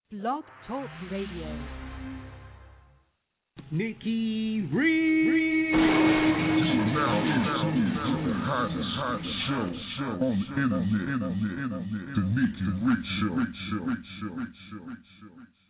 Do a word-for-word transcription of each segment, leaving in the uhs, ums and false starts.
Blog Talk Radio. Nikki Reed. Now, now, the hottest, hot show, show on the internet, internet, internet, the Nikki Rich Show, Rich Show, Rich Show, Rich Show, Rich Show, Rich Show.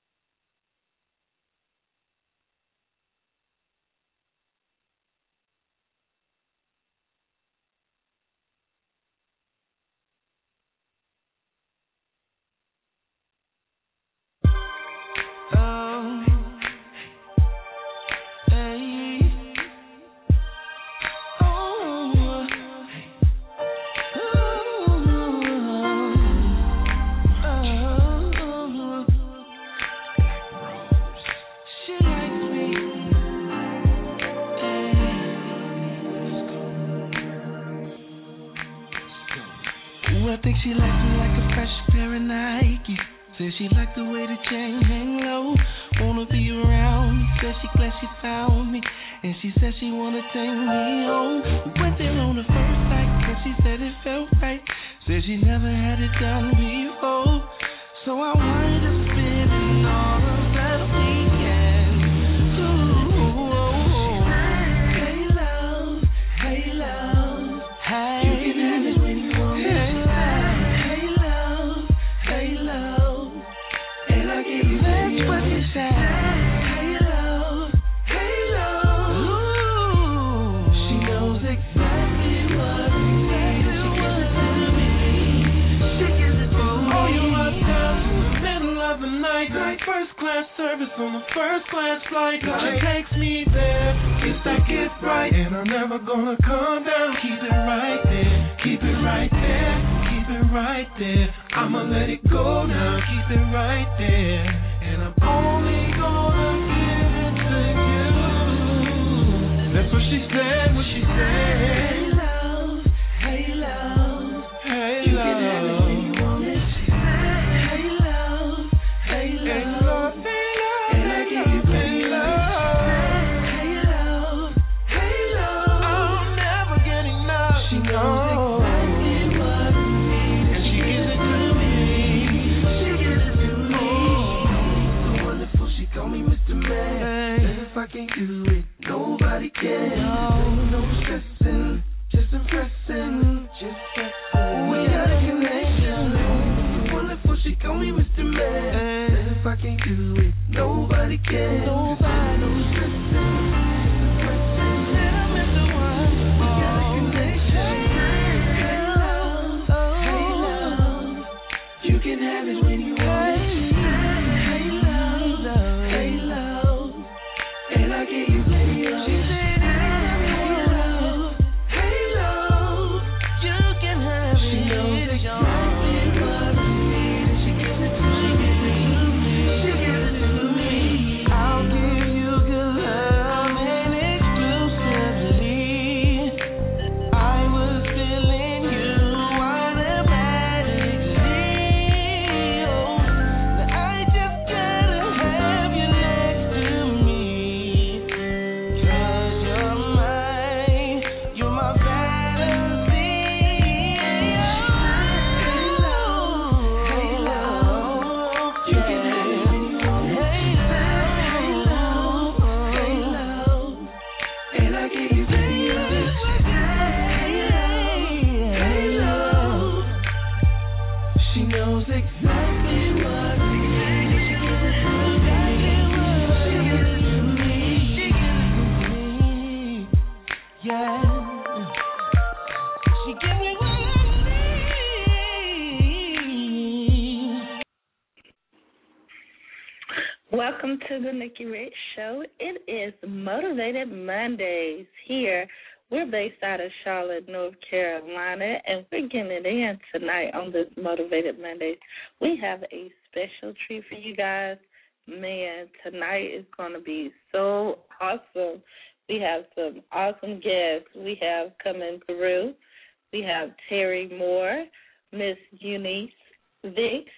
Welcome to the Nikki Rich Show. It is Motivated Mondays here. We're based out of Charlotte, North Carolina, and we're getting it in tonight on this Motivated Mondays. We have a special treat for you guys. Man, tonight is going to be so awesome. We have some awesome guests we have coming through. We have Terry Moore, Miss Eunice Vicks,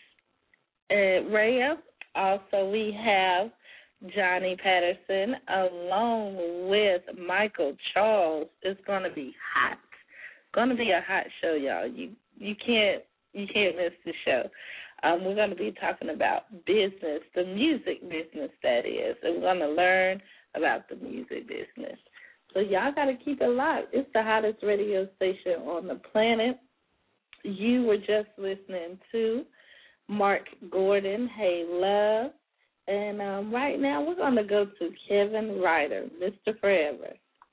uh, Rhea. Also, we have Johnny Patterson along with Michael Charles. It's going to be hot. Going to be a hot show, y'all. You you can't you can't miss the show. Um, we're going to be talking about business, the music business, that is, and we're going to learn about the music business. So y'all got to keep it locked. It's the hottest radio station on the planet. You were just listening to Mark Gordon, Hey Love. And um, right now we're going to go to Kevin Ryder, Mister Forever.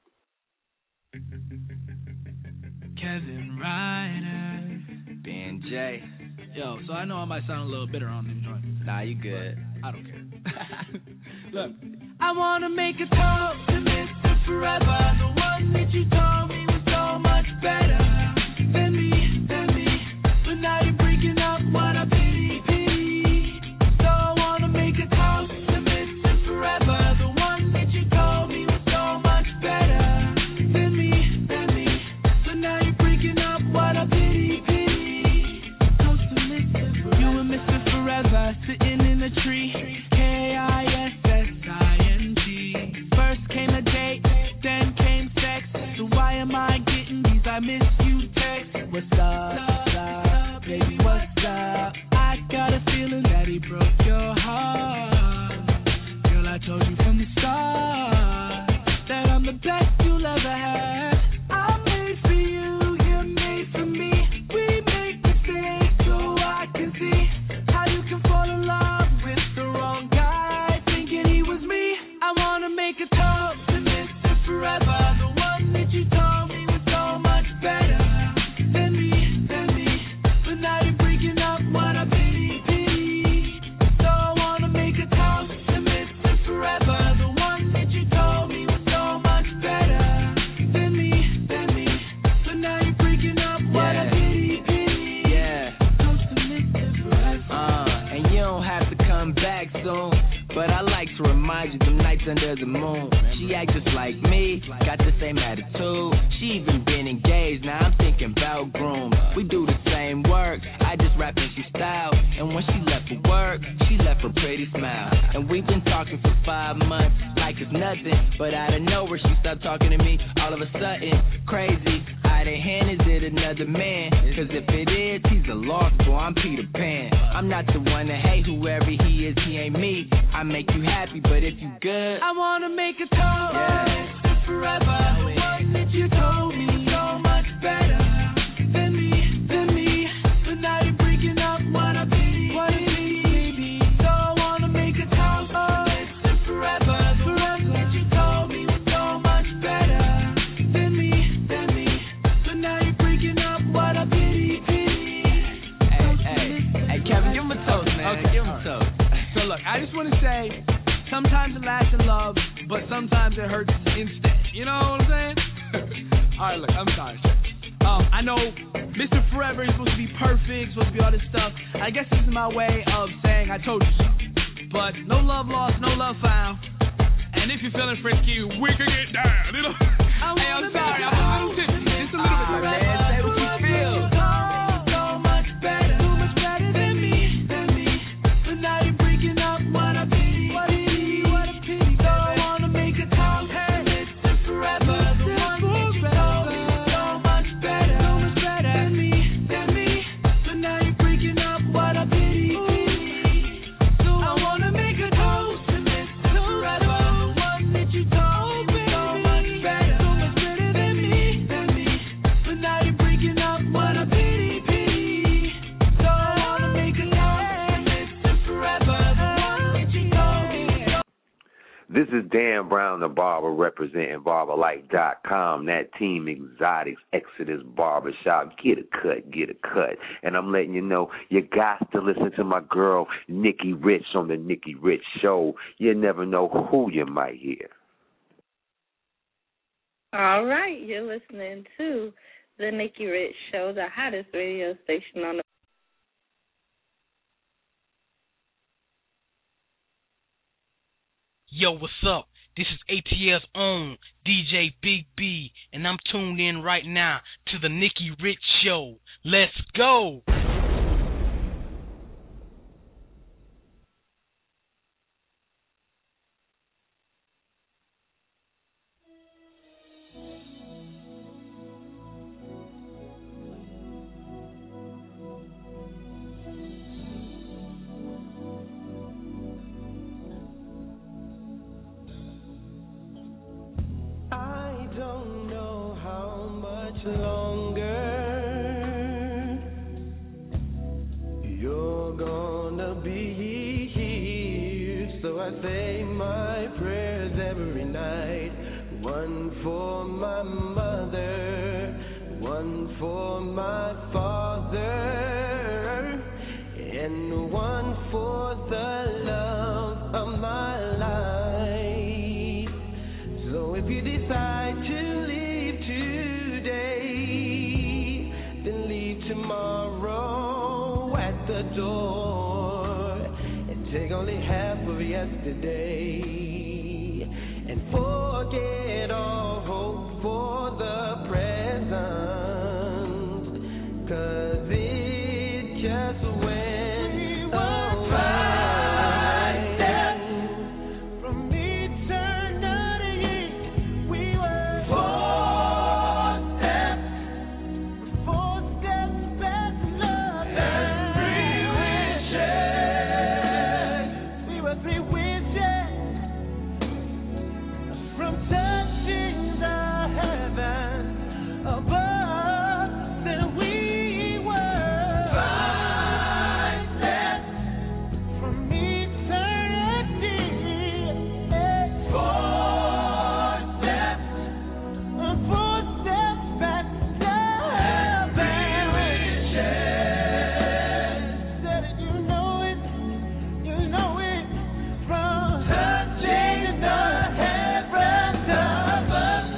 Kevin Ryder, Ben J. Yo, so I know I might sound a little bitter on them joints. Nah, you good. I don't care. Look, I want to make a toast to Mister Forever, the one that you told me was so much better than me, than me. But now you're breaking up what I pity, pity. So I want to make a toast to Mister Forever, the one that you told me was so much better than me, than me. But now you're breaking up what I pity, pity. Toast to Mister Forever. You and Mister Forever sitting in a tree. K I S S I N G. First came a date, then came sex. So why am I getting these I miss you texts? What's up, what's up, baby, what's up? I got a feeling that he broke your heart. Girl, I told you from the start that I'm the best you'll ever have. I'm made for you, you're made for me. We make mistakes so I can see how you can fall in love with the wrong guy, thinking he was me. I wanna make a toast to Mister Forever, the one that you told me was so much better than me, than me. But now you're breaking up what I pity, pity. So I wanna make a toast to Mister Forever, the one that you told me was so much better than me, than me. But now you're breaking up what I Yeah. pity, pity. Yeah. Toast to Mister Forever. Uh, and you don't have to come back soon. But I like to remind you them nights under the moon. She act just like me, got the same attitude. She even been engaged, now I'm thinking about groom. We do the same work, I just rap and she style. And when she left for work, she left her pretty smile. And we've been talking for five months, like it's nothing. But out of nowhere she stopped talking to me, all of a sudden, crazy. Out of hand, is it another man? Cause if it is, he's a lost boy, I'm Peter Pan. I'm not the one to hate whoever he is, he ain't me. I make you happy, but if you good, I wanna make a toast Yeah. to Forever, the one that you told me so much better than me, than me. But now you're breaking up what I pity, what I pity, baby. So I wanna make a toast to Forever, the one that you told me was so much better than me, than me. But now you're breaking up what I pity, pity. hey, hey, hey, Kevin, give him a toast, man. Okay, Give him all a right. toast. So look, I just want to say, sometimes it lasts in love, but sometimes it hurts instead. You know what I'm saying? All right, look, I'm sorry. Um, I know Mister Forever is supposed to be perfect, supposed to be all this stuff. I guess this is my way of saying I told you so. But no love lost, no love found. And if you're feeling frisky, we can get down. You know? Hey, I'm sorry, I'm a little tipsy. Just a little Ah, bit. man, say what you feel. So much better, so much better than me, than me. But now you're breaking up what I pity, what I pity, what I pity. So I wanna make a toast to Mister Forever, the one that you told me was so much better, so much better than me, than me. But now you're breaking up what I pity, pity. So I wanna make a toast to Mister Forever, the one that you told me so much better, so much better than me, than me. But now you're breaking up what I pity, pity. So I wanna make a toast to Mister Forever, the one that you told me so. This is Dan Brown, the barber, representing barber life dot com, that Team Exotics Exodus Barbershop. Get a cut, get a cut. And I'm letting you know, you got to listen to my girl, Nikki Rich, on the Nikki Rich Show. You never know who you might hear. All right, you're listening to the Nikki Rich Show, the hottest radio station on the Yo, what's up? This is A T L's own D J Big B, and I'm tuned in right now to the Nikki Rich Show. Let's go! I say my prayers every night. One for my mother, one for my father, and one for the love of my life. So if you decide to leave today, then leave tomorrow at the door, and take only half of yesterday, and forget all hope for the present, 'cause it just went away. From eternity, we were four steps, four steps past love and three wishes. We were three wishes from touching the heavens above. Then we were five steps from eternity, four steps, four steps back to heaven. Said it, you know it, you know it, from touching the heavens above.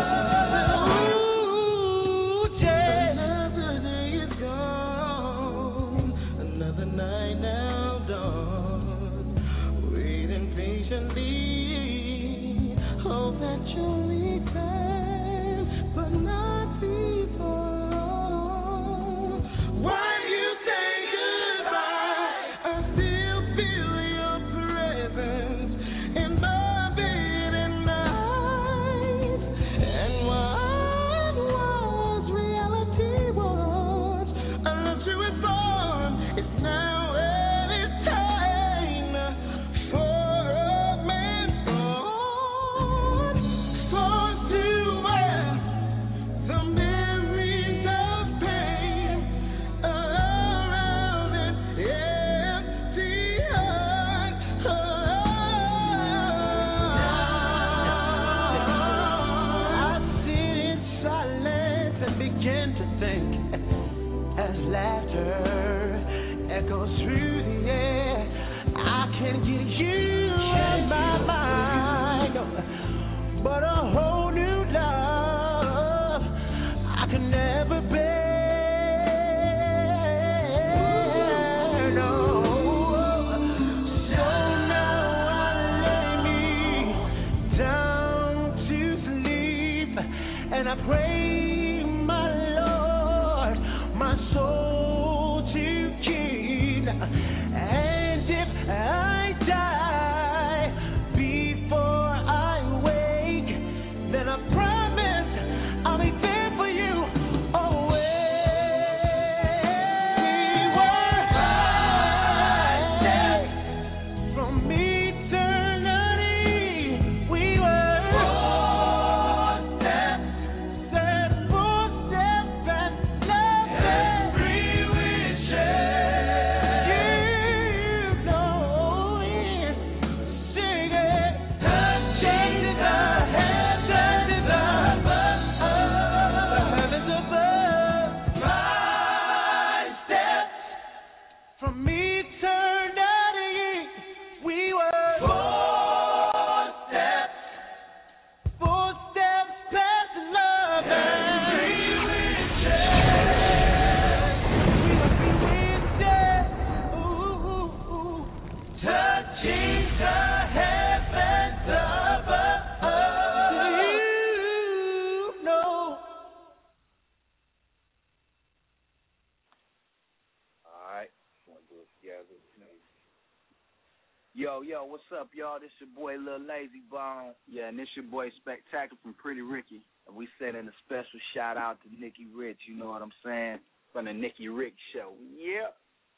Ooh, yeah. Another day is gone, another night now dawned, waiting patiently, hope that you'll return, but not before long. While you say goodbye, I still feel your presence in my bed at night. And what was reality was, I loved you as born. It's now and it's time for a man's heart, forced to wear the memories of pain around an empty heart. I sit in silence and begin to think as laughter echoes through the air. I can get you in my mind, but a whole new love I can never bear. No. So now I lay me down to sleep, and I pray, my Lord, my soul to keep. And if I die before I wake, then I promise I'll be there for you always. We were five steps from eternity. We were four steps, said four steps past love and three wishes. You know it, sing it, touching the heavens above, the heavens above. Five steps from eternity, we were four steps, four steps past love and three wishes. We were three wishes, ooh, ooh, ooh, touching the heavens above. You know. All right. Want to do it together. Yo, yo, what's up, y'all? This your boy Lil Lazy Bone. Yeah, and this your boy Spectacular from Pretty Ricky. And we sending a special shout out to Nikki Rich, you know what I'm saying? From the Nikki Rich Show. Yep.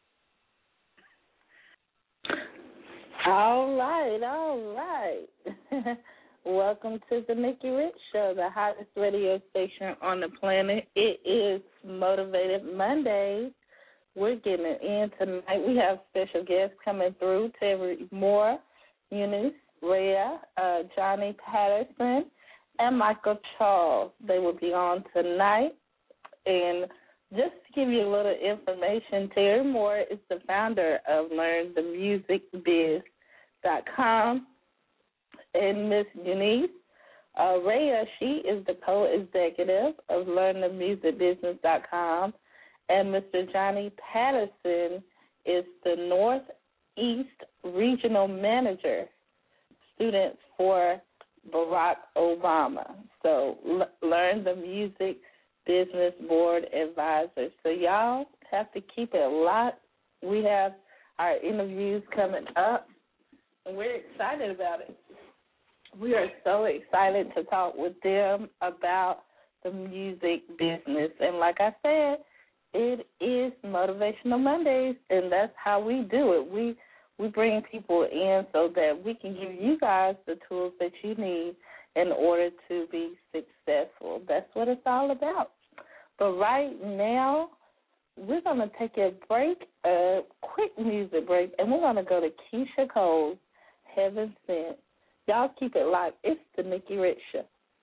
All right, all right. Welcome to the Nikki Rich Show, the hottest radio station on the planet. It is Motivated Mondays. We're getting it in tonight. We have special guests coming through. Terry Moore Eunice, Rhea, uh, Johnny Patterson, and Michael Charles. They will be on tonight. And just to give you a little information, Terry Moore is the founder of learn the music biz dot com. And Miss Eunice uh, Rhea, she is the co-executive of learn the music business dot com. And Mister Johnny Patterson is the Northeast Regional Manager, students for Barack Obama. So l- learn the music business board advisor. So y'all have to keep it locked. We have our interviews coming up, and we're excited about it. We are so excited to talk with them about the music business. And like I said, it is Motivational Mondays, and that's how we do it. We we bring people in so that we can give you guys the tools that you need in order to be successful. That's what it's all about. But right now, we're going to take a break, a quick music break, and we're going to go to Keisha Cole's Heaven Sent. Y'all keep it locked. It's the Nikki Rich Show.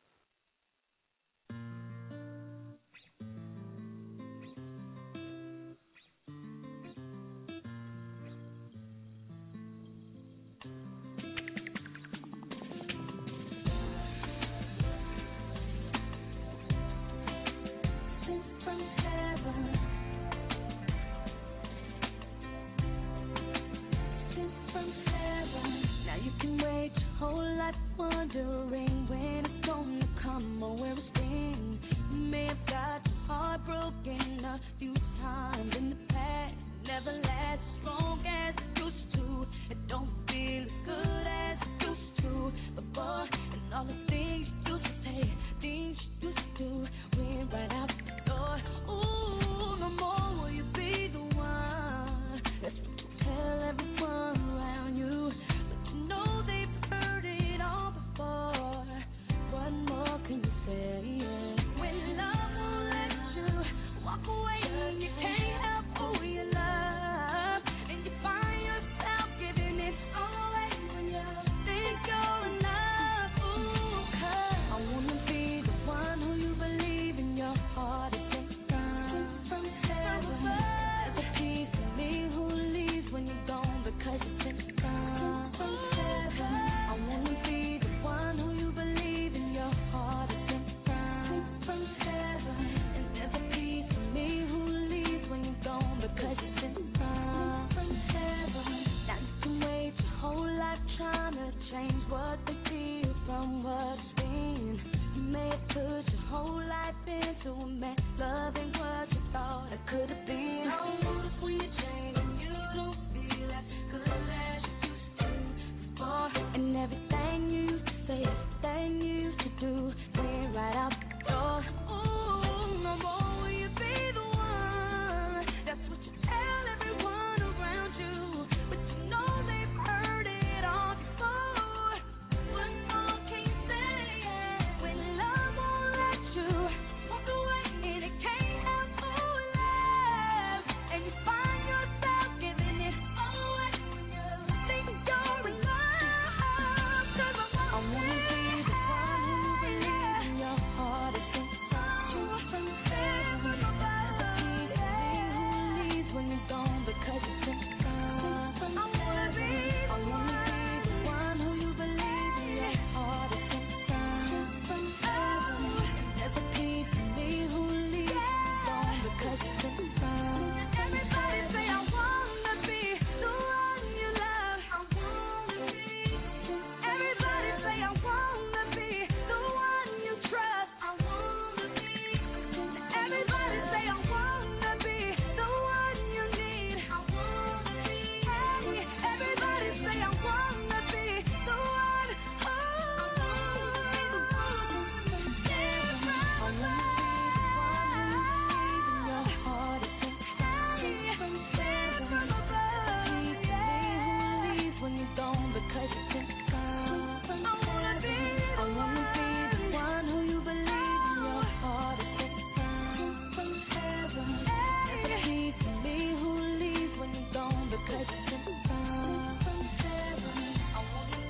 Wondering when it's gonna come or where it's been. You may have got your heart broken a few times in the past. Never lasts as long as it used to. It don't feel as good as it used to before. And all the things you used to say, things you used to do, went right out the door. Ooh, no more will you be the one. That's what you tell everyone around you. But you know they've heard it all before. What more can you say? Yeah. When love won't let you walk away and you can't help who you love, and you find yourself giving it all away when you think you're enough. Ooh, 'cause I wanna be the one who you believe in your heart is in from from heaven. There's a piece of me who leaves when you're gone because it's in from from heaven. I wanna be the one who you believe in your heart is in from from heaven. And there's a piece of me who leaves when you're gone because it's in from from heaven. Now you can wait your whole life trying to change what they feel from what it's been. You may have put your whole life into a man, loving what you thought it could have been. I notice when you change and you don't feel as good as you used to before. And everything you used to say, everything you used to do, went right out the door. Ooh, no more will you be the one. That's what you tell everyone around you. But you know they've heard it all before. What more can you say? When love won't let you walk away and it can't help who you love, and you find yourself giving it all away when you think you're in love. 'Cause I wanna be the one who you believe in your heart is in from from heaven. There's a piece of me who leaves when you're gone because it's in from from heaven. I wanna be the one who you believe in your heart is in from from heaven. There's a piece of me who leaves when you're gone because it's in from. Everybody say I wanna be the one you love. I wanna be. Everybody say I wanna be the one you trust. I wanna be. Everybody say I wanna be the one you need. I wanna be. Hey, everybody say I wanna be the one. Oh, I wanna be the one. I wanna be the one who you believe in your heart is in from heaven. There's a piece of me who leaves when you're gone because it's in from heaven. I wanna be the one who you believe in your heart is in from heaven. There's a piece of me who leaves when you're gone because it's in from heaven. I wanna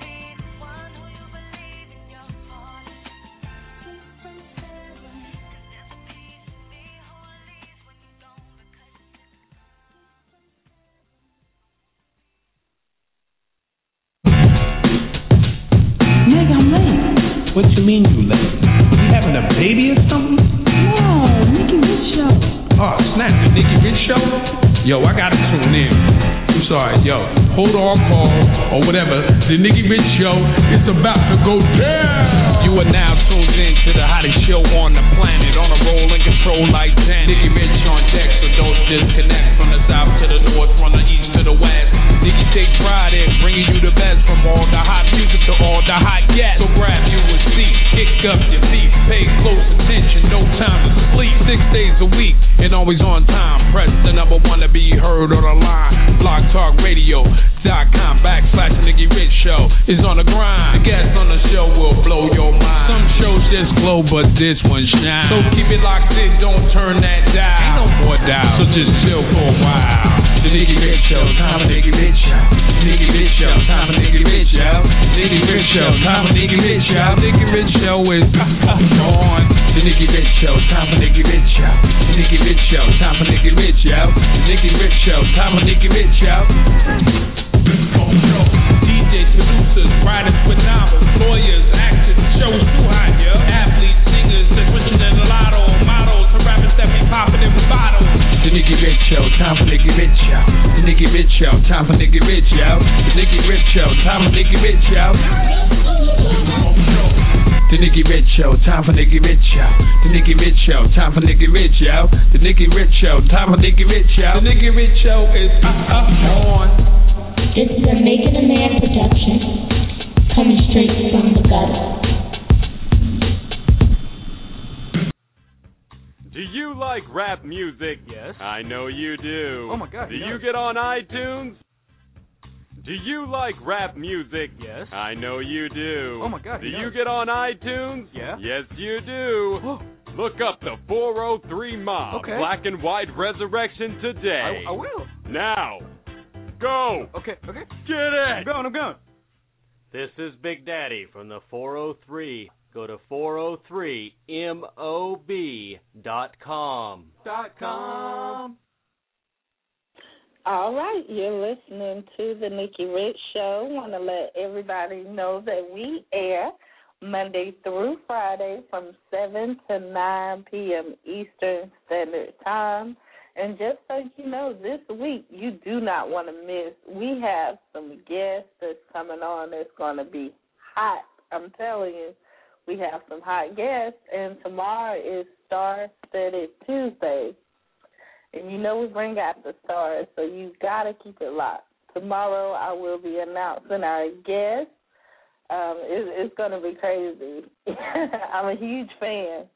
What you mean you late? You having a baby or something? No, Nikki Rich Show. Oh, snap, the Nikki Rich Show? Yo, I gotta tune in. I'm sorry, yo. Hold on, call, or whatever. The Nikki Rich Show is about to go down. You are now tuned in to the hottest show on the planet. On a roll and control like Janet. Nikki Rich on deck, so don't disconnect. From the south to the north, from the east to the west. Nikki takes pride in bringing you the best. From all the hot music to all the hot gas. So grab you a seat, kick up your feet. Pay close attention, no time to sleep. Six days a week, and always on time. Press the number one to be heard on the line. Blog Talk Radio dot com backslash Nikki Rich Show is on the grind. The guests on the show will blow your mind. Some shows just glow, but this one shines. So keep it locked in, don't turn that dial. Ain't no more dial, so just chill for a while. The Nikki Rich Show, time for Nikki Rich Show. Nikki Rich Show, time for Nikki Rich Show. Nikki Rich Show, time for Nikki Rich Show. Nikki Rich Show is on. The Nikki Rich Show, time for Nikki Rich Show. The Nikki Rich Show, time for Nikki Rich Show. The Nikki Rich Show, time for Nikki Rich Show. D Js, producers, writers with novels, lawyers, actors, shows too hot, yo. Athletes, singers, they're pushing in the lotto, models, and rappers that be popping in bottles. The Nikki Rich Show, time for Nikki Rich Show. The Nikki Rich Show, time for Nikki Rich Show. The Nikki Rich Show, time for Nikki Rich Show. The Nikki Rich Show, time for Nikki Rich Show. The Nikki Rich Show, time for Nikki Rich Show. The Nikki Rich Show, time for Nikki Rich Show. The Nikki Rich Show is uh, uh, on. This is a Making a Man production, coming straight from the gutter. Do you like rap music? Yes. I know you do. Oh my God. Do yes. you get on iTunes? Do you like rap music? Yes. I know you do. Oh my God. Do yes. you get on iTunes? Yeah. Yes, you do. Look up the four oh three Mob Okay. Black and White Resurrection today. I, I will. Now, go. Okay, okay. Get it. I'm going, I'm going. This is Big Daddy from the four oh three. Go to four oh three mob dot com. Dot com. All right, you're listening to the Nikki Rich Show. Want to let everybody know that we air Monday through Friday from seven to nine p.m. Eastern Standard Time. And just so you know, this week you do not want to miss. We have some guests that's coming on that's going to be hot. I'm telling you, we have some hot guests. And tomorrow is Star-Studded Tuesday. And you know we bring out the stars, so you got to keep it locked. Tomorrow I will be announcing our guest. Um, it, it's going to be crazy. I'm a huge fan.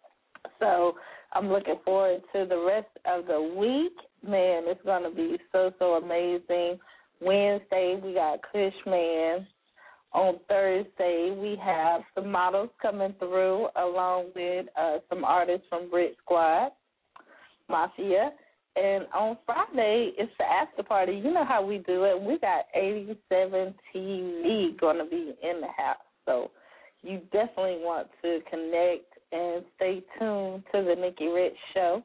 So I'm looking forward to the rest of the week. Man, it's going to be so, so amazing. Wednesday, we got Cushman. On Thursday, we have some models coming through along with uh, some artists from Brit Squad, Mafia. And on Friday, it's the after party. You know how we do it. We got eighty-seven T V going to be in the house. So you definitely want to connect and stay tuned to the Nikki Rich Show.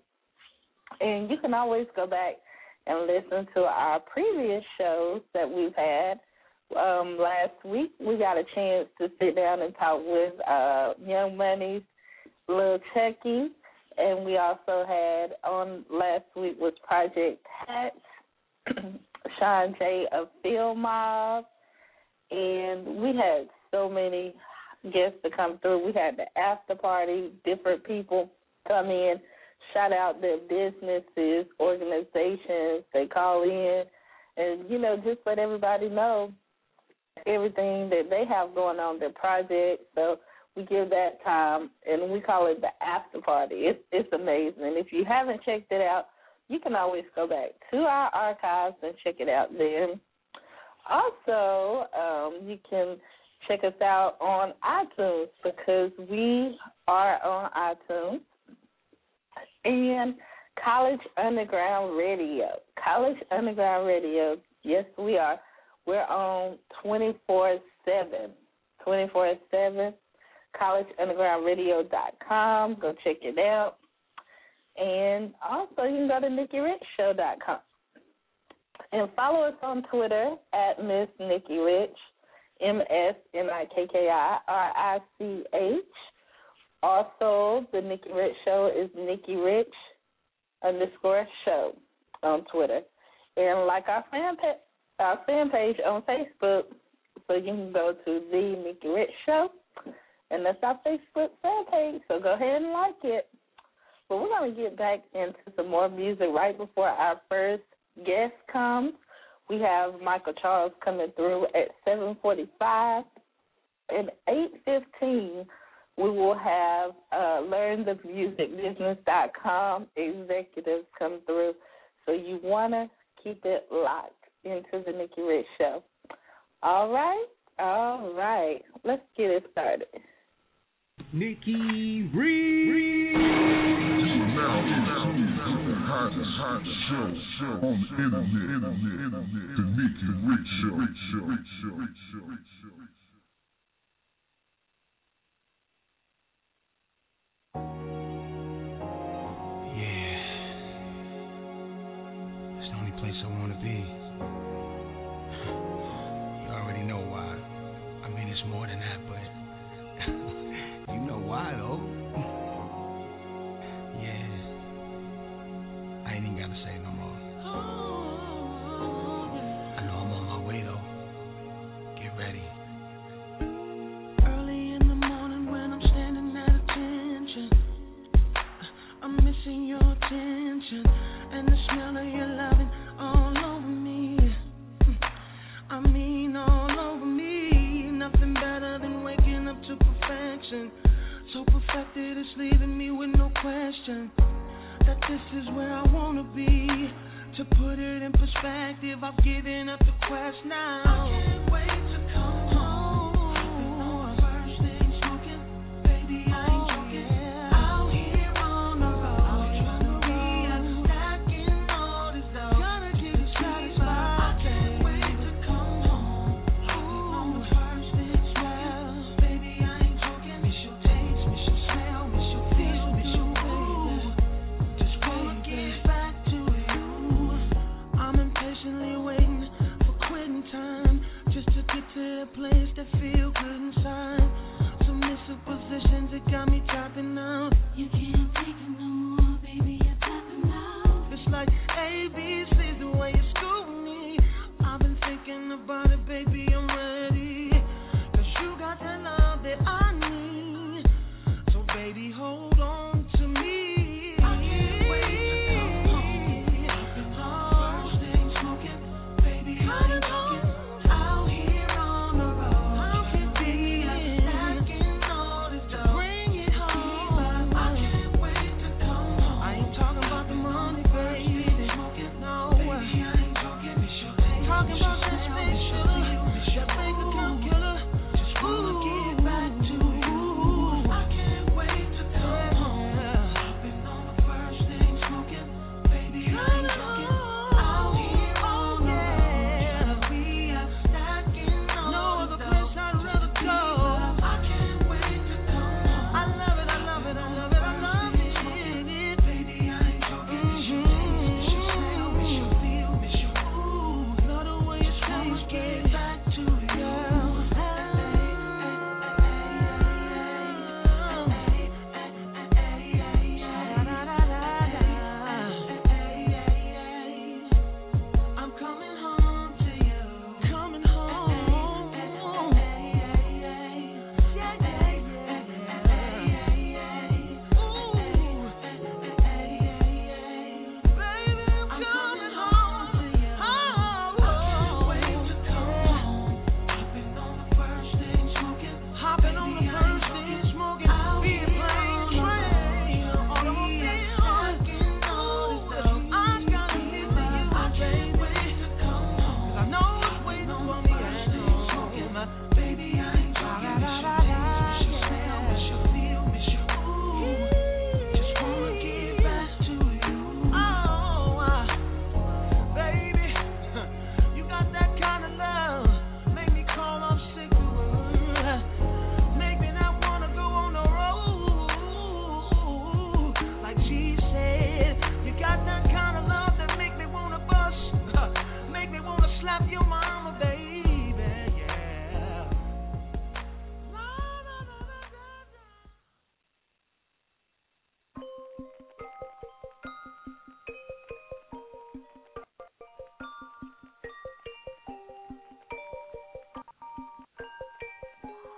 And you can always go back and listen to our previous shows that we've had. Um, last week, we got a chance to sit down and talk with uh, Young Money's Lil Chucky. And we also had on last week was Project Hats, Sean J of Film Mob, and we had so many guests to come through. We had the after party, different people come in, shout out their businesses, organizations, they call in, and, you know, just let everybody know everything that they have going on, their projects. So we give that time, and we call it the after party. It's, it's amazing. And if you haven't checked it out, you can always go back to our archives and check it out there. Also, um, you can check us out on iTunes because we are on iTunes. And College Underground Radio. College Underground Radio, yes, we are. We're on twenty-four seven. twenty-four seven. college underground radio dot com. Go check it out. And also you can go to nikki rich show dot com. And follow us on Twitter at Miss Nikki Rich. M S N I K K I R I C H. Also, the Nikki Rich Show is Nikki Rich underscore show on Twitter. And like our fan, pa- our fan page on Facebook, so you can go to the Nikki Rich Show, and that's our Facebook fan page, so go ahead and like it. But we're going to get back into some more music right before our first guest comes. We have Michael Charles coming through at seven forty-five. At eight fifteen, we will have uh, learn the music business dot com executives come through. So you want to keep it locked into the Nikki Rich Show. All right? All right. Let's get it started. Nikki Rich. Now, now, the hottest, hottest show, show on the internet, internet, internet, the Nikki Rich Show, Rich Show, Rich Show, Rich Show, Rich Show. Place I want to be. You already know why. I mean, it's more than that, but you know why, though. Yeah. I ain't even got to say it no more. I know I'm on my way, though. Get ready. Early in the morning when I'm standing at attention, I'm missing your attention and the smell of your loving all over me. I mean all over me. Nothing better than waking up to perfection. So perfected it's leaving me with no question that this is where I wanna be. To put it in perspective, I've given up the quest now. I can't wait to come home. First thing smoking, baby, I ain't joking. Out here on the road. Place that feel good inside. Submissive positions, it got me tapping out. You can't take it no more, baby, you're tapping out. It's like A B C's the way you school me. I've been thinking about it, baby, I'm ready. Cause you got that love that I need. So baby, hold on to me. I can't wait to come home. First thing smoking, baby, I ain't talking. Out here on the road. Bring it home.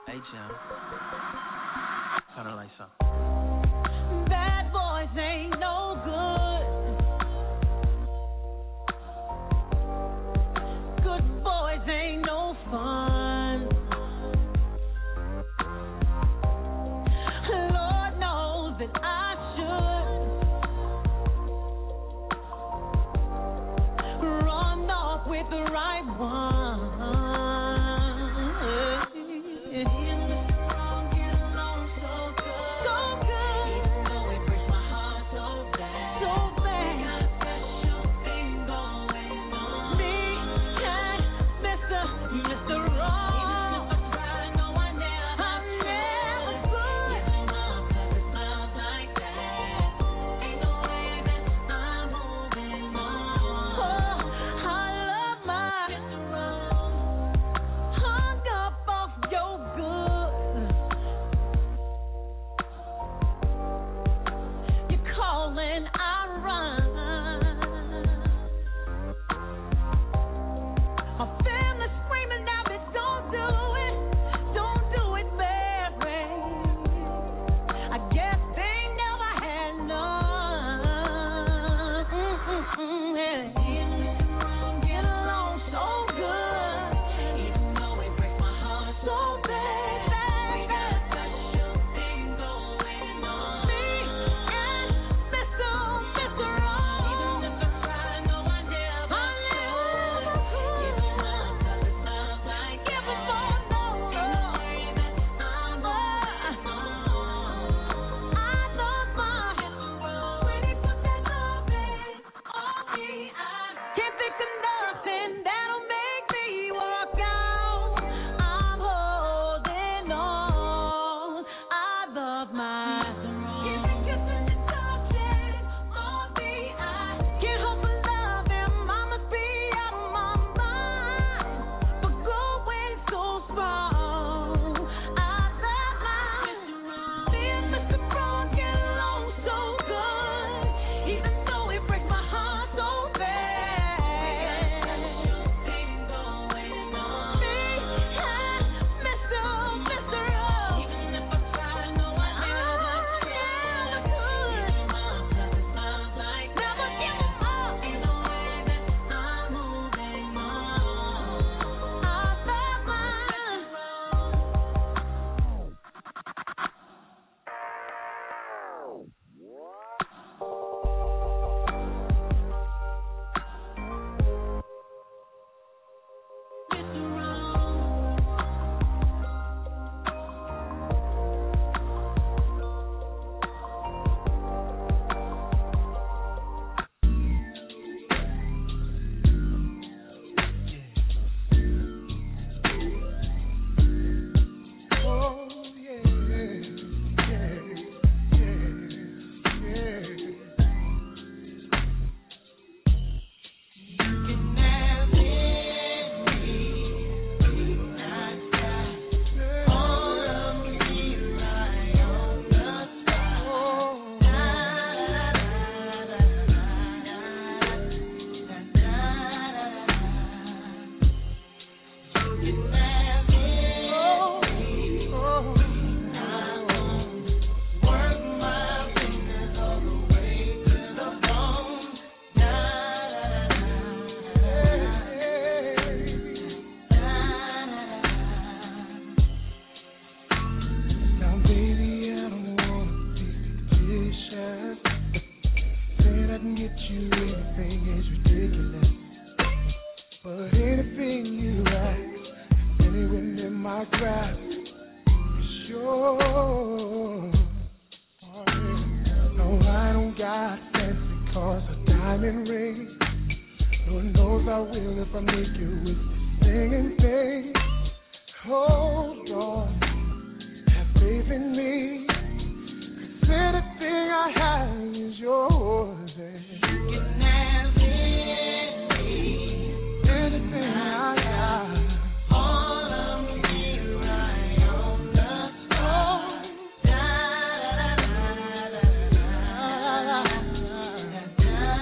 Hey, Jim. Turn the lights on. Bad boys ain't no good. Good boys ain't no fun. Lord knows that I should run off with the right one.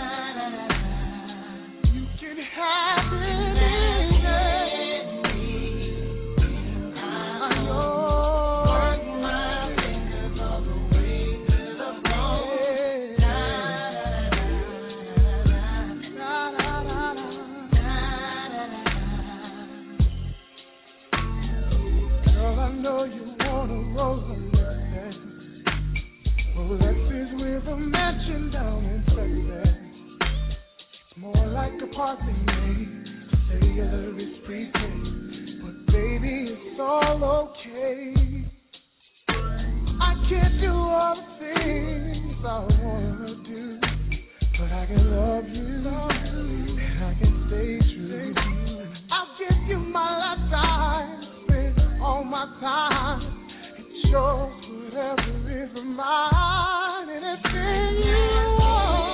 Have it. I know you wanna roll a Lexus. Well, Lexus with a mansion down in Texas. It's more like a parking lot. Cellular is prepaid, but baby, it's all okay. I can't do all the things I wanna do, but I can love you, and I can stay true. I'll give you my lifetime, spend all my time. It's yours, whatever is mine, anything you want.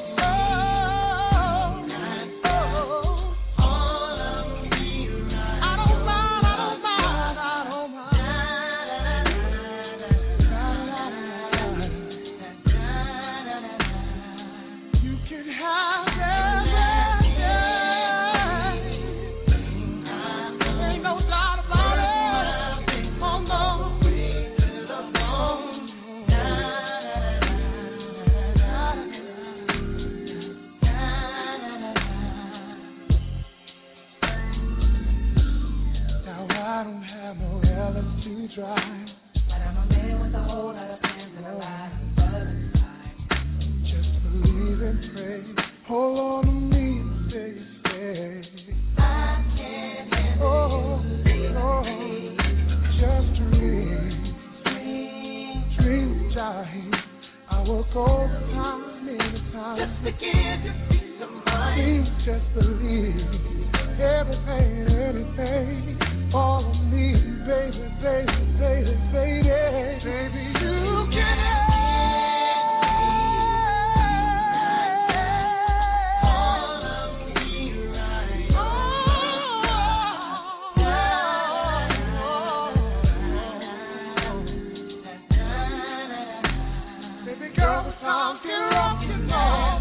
Drive. But I'm a man with a whole lot of plans and a lot of other time. Just believe and pray. Hold on to me and stay, stay. I can't handle oh, you. Oh, just dream. Dream, dream, child. I work all the time, many times. Just to give you peace of mind. Please just believe everything, anything. All of me, baby, baby, baby, baby, baby, you can have all of me right now. Baby girl, the time can rock you now.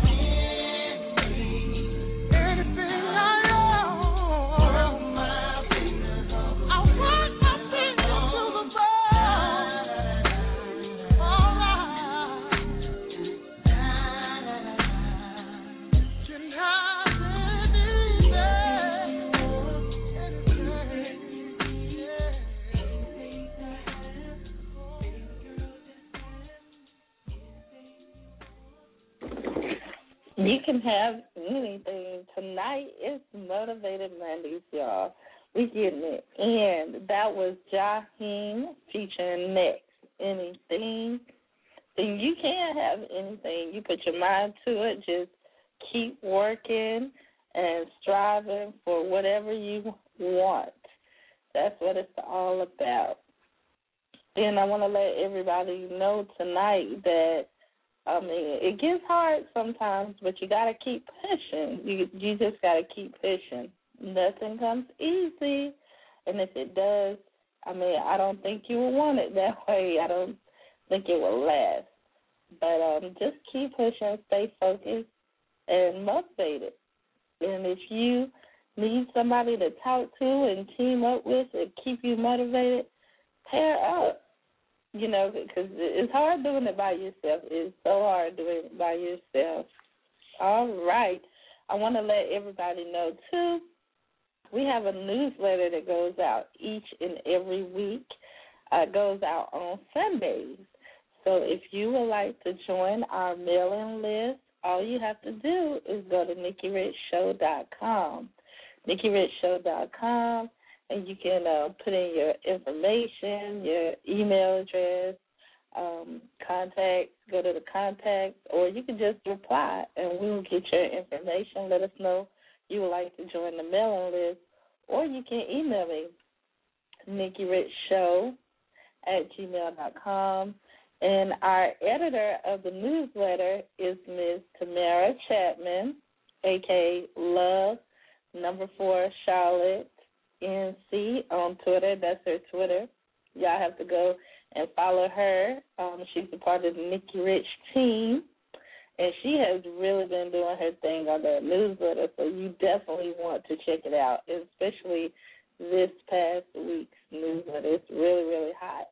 You can have anything. Tonight is Motivated Mondays, y'all. We getting it. And that was Jaheim featuring Next. Anything. And you can have anything. You put your mind to it. Just keep working and striving for whatever you want. That's what it's all about. Then I want to let everybody know tonight that I mean, it gets hard sometimes, but you got to keep pushing. You you just got to keep pushing. Nothing comes easy, and if it does, I mean, I don't think you will want it that way. I don't think it will last. But um, just keep pushing, stay focused, and motivated. And if you need somebody to talk to and team up with and keep you motivated, pair up. You know, because it's hard doing it by yourself. It's so hard doing it by yourself. All right. I want to let everybody know, too, we have a newsletter that goes out each and every week. Uh, it goes out on Sundays. So if you would like to join our mailing list, all you have to do is go to Nikki Rich Show dot com. Nikki Rich Show dot com. And you can uh, put in your information, your email address, um, contacts, go to the contacts, or you can just reply, and we will get your information. Let us know you would like to join the mailing list, or you can email me, Nikki Rich Show at gmail dot com. And our editor of the newsletter is Miz Tamara Chapman, a k a. Love, number four, Charlotte, N C on Twitter. That's her Twitter. Y'all have to go and follow her. Um, she's a part of the Nikki Rich team, and she has really been doing her thing on that newsletter, so you definitely want to check it out, especially this past week's newsletter. It's really, really hot.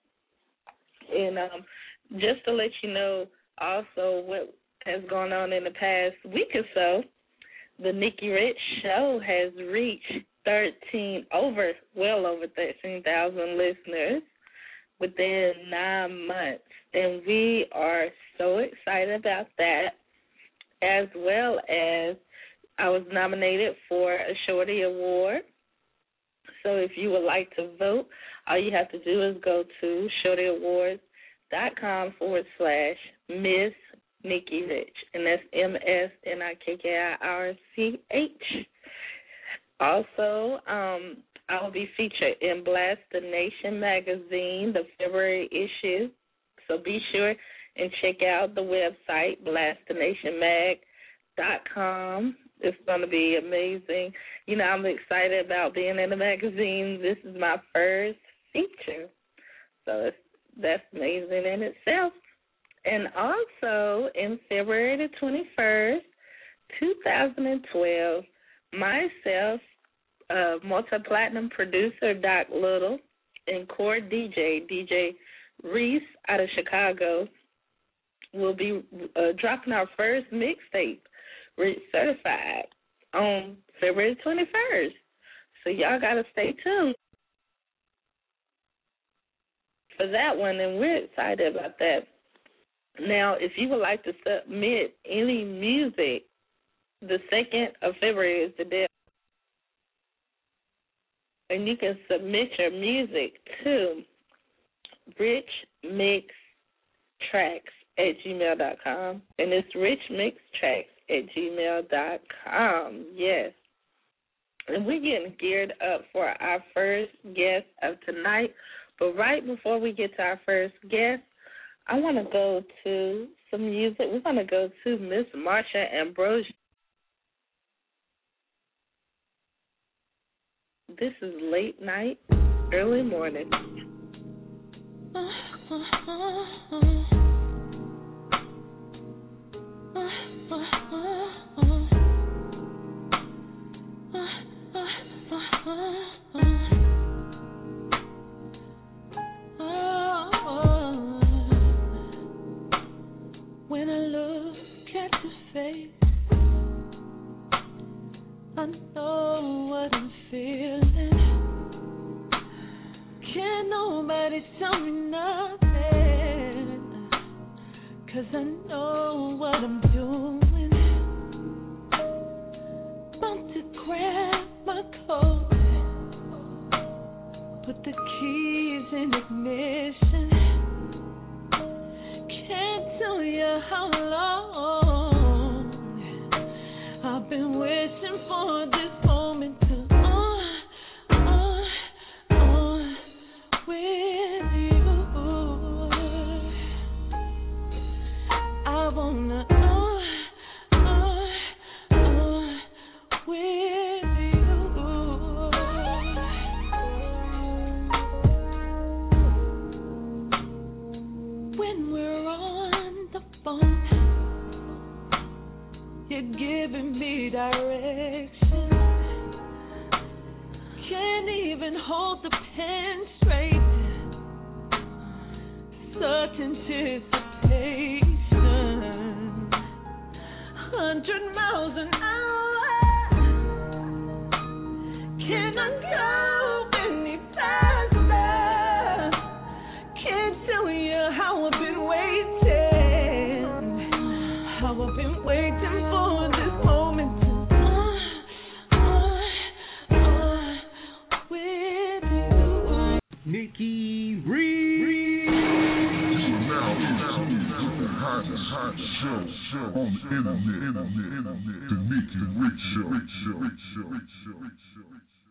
And um, just to let you know also what has gone on in the past week or so, the Nikki Rich Show has reached thirteen, over, well over thirteen thousand listeners within nine months. And we are so excited about that, as well as I was nominated for a Shorty Award. So if you would like to vote, all you have to do is go to shortyawards.com forward slash Miss Nikki Rich. And that's M S N I K K I R C H. Also, um, I will be featured in Blast the Nation magazine, the February issue. So be sure and check out the website, blast the nation mag dot com. It's going to be amazing. You know, I'm excited about being in the magazine. This is my first feature. So it's, that's amazing in itself. And also, in February the twenty-first, twenty twelve, myself, uh, multi-platinum producer Doc Little, and core D J, D J Reese out of Chicago, will be uh, dropping our first mixtape, Rich Certified, on February twenty-first. So y'all got to stay tuned for that one, and we're excited about that. Now, if you would like to submit any music, the second of February is the day, and you can submit your music to richmixtracks at gmail dot com, and it's richmixtracks at gmail dot com, yes. And we're getting geared up for our first guest of tonight, but right before we get to our first guest, I want to go to some music. We're going to go to Miss Marsha Ambrosius. This is Late Night, Early Morning. When I look at your face, I know what I'm feeling. Can't nobody tell me nothing, 'cause I know what I'm doing. About to grab my coat, put the keys in ignition. Can't tell you how long I've been wishing for this moment to uh, uh, uh, with you. I wanna uh, uh, uh, with you. When we're on the phone, you're giving me direction. Can't even hold the pen straight. Such anticipation. Hundred miles an hour. Can I go any faster? Can't tell you how I've been waiting. How I've been waiting for this moment to uh, uh, uh, with you. Nikki Reed. You are now in tune with the hottest, hot show, show on the internet, internet, internet, the Nikki Rich Show, Rich Show, Rich Show, Rich Show, Rich Show.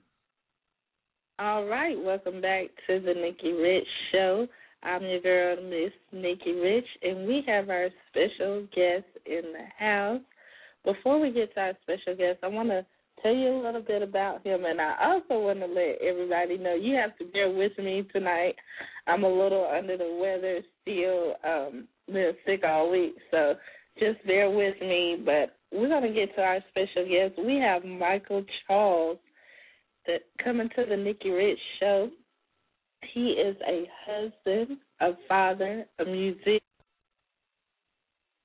All right, welcome back to the Nikki Rich Show. I'm your girl, Miss Nikki Rich, and we have our special guest in the house. Before we get to our special guest, I want to tell you a little bit about him, and I also want to let everybody know you have to bear with me tonight. I'm a little under the weather still, um, been sick all week, so just bear with me. But we're going to get to our special guest. We have Michael Charles that coming to the Nikki Rich Show. He is a husband, a father, a musician,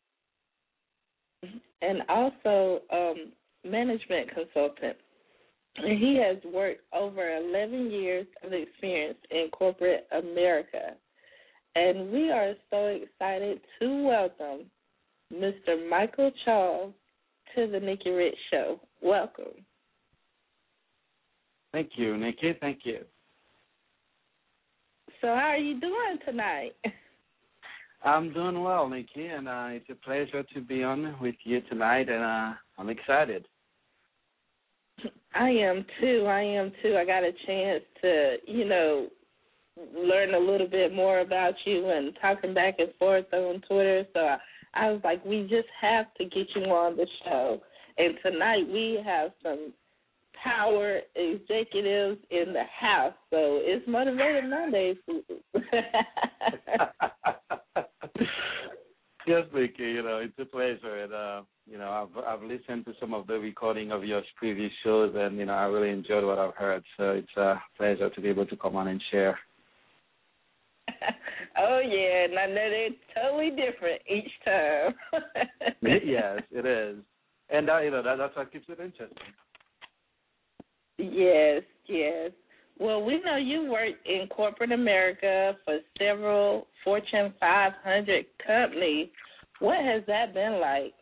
and also um, management consultant. And he has worked over eleven years of experience in corporate America. And we are so excited to welcome Mister Michael Charles to the Nikki Rich Show. Welcome. Thank you, Nikki. Thank you. So how are you doing tonight? I'm doing well, Nikki, and uh, it's a pleasure to be on with you tonight, and uh, I'm excited. I am too. I am too. I got a chance to, you know, learn a little bit more about you and talking back and forth on Twitter. So I, I was like, we just have to get you on the show. And tonight we have some power executives in the house. So it's Motivated Mondays. Yes, Vicky, you know, it's a pleasure. And, uh, you know, I've, I've listened to some of the recording of your previous shows, and, you know, I really enjoyed what I've heard. So it's a pleasure to be able to come on and share. Oh, yeah, and I know they're totally different each time. Yes, it is. And, uh, you know, that, that's what keeps it interesting. Yes, yes. Well, we know you worked in corporate America for several Fortune five hundred companies. What has that been like?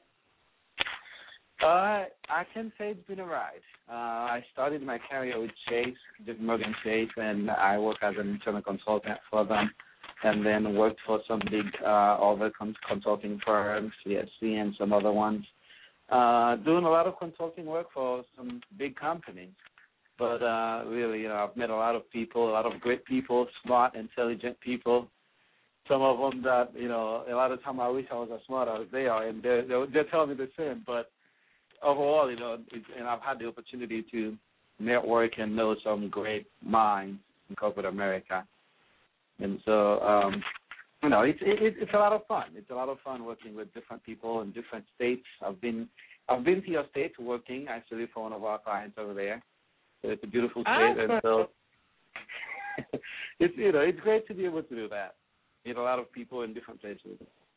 Uh, I can say it's been a ride. Uh, I started my career with Chase, J P Morgan Chase, and I worked as an internal consultant for them, and then worked for some big uh, other con- consulting firms, C S C and some other ones, uh, doing a lot of consulting work for some big companies. But uh, really, you know, I've met a lot of people, a lot of great people, smart, intelligent people. Some of them that, you know, a lot of time I wish I was as smart as they are, and they're, they're, they're telling me the same. But overall, you know, it's, and I've had the opportunity to network and know some great minds in corporate America. And so, um, you know, it's it, it's a lot of fun. It's a lot of fun working with different people in different states. I've been I've been to your state working actually for one of our clients over there. So it's a beautiful state, and so it's you know it's great to be able to do that. Meet a lot of people in different places.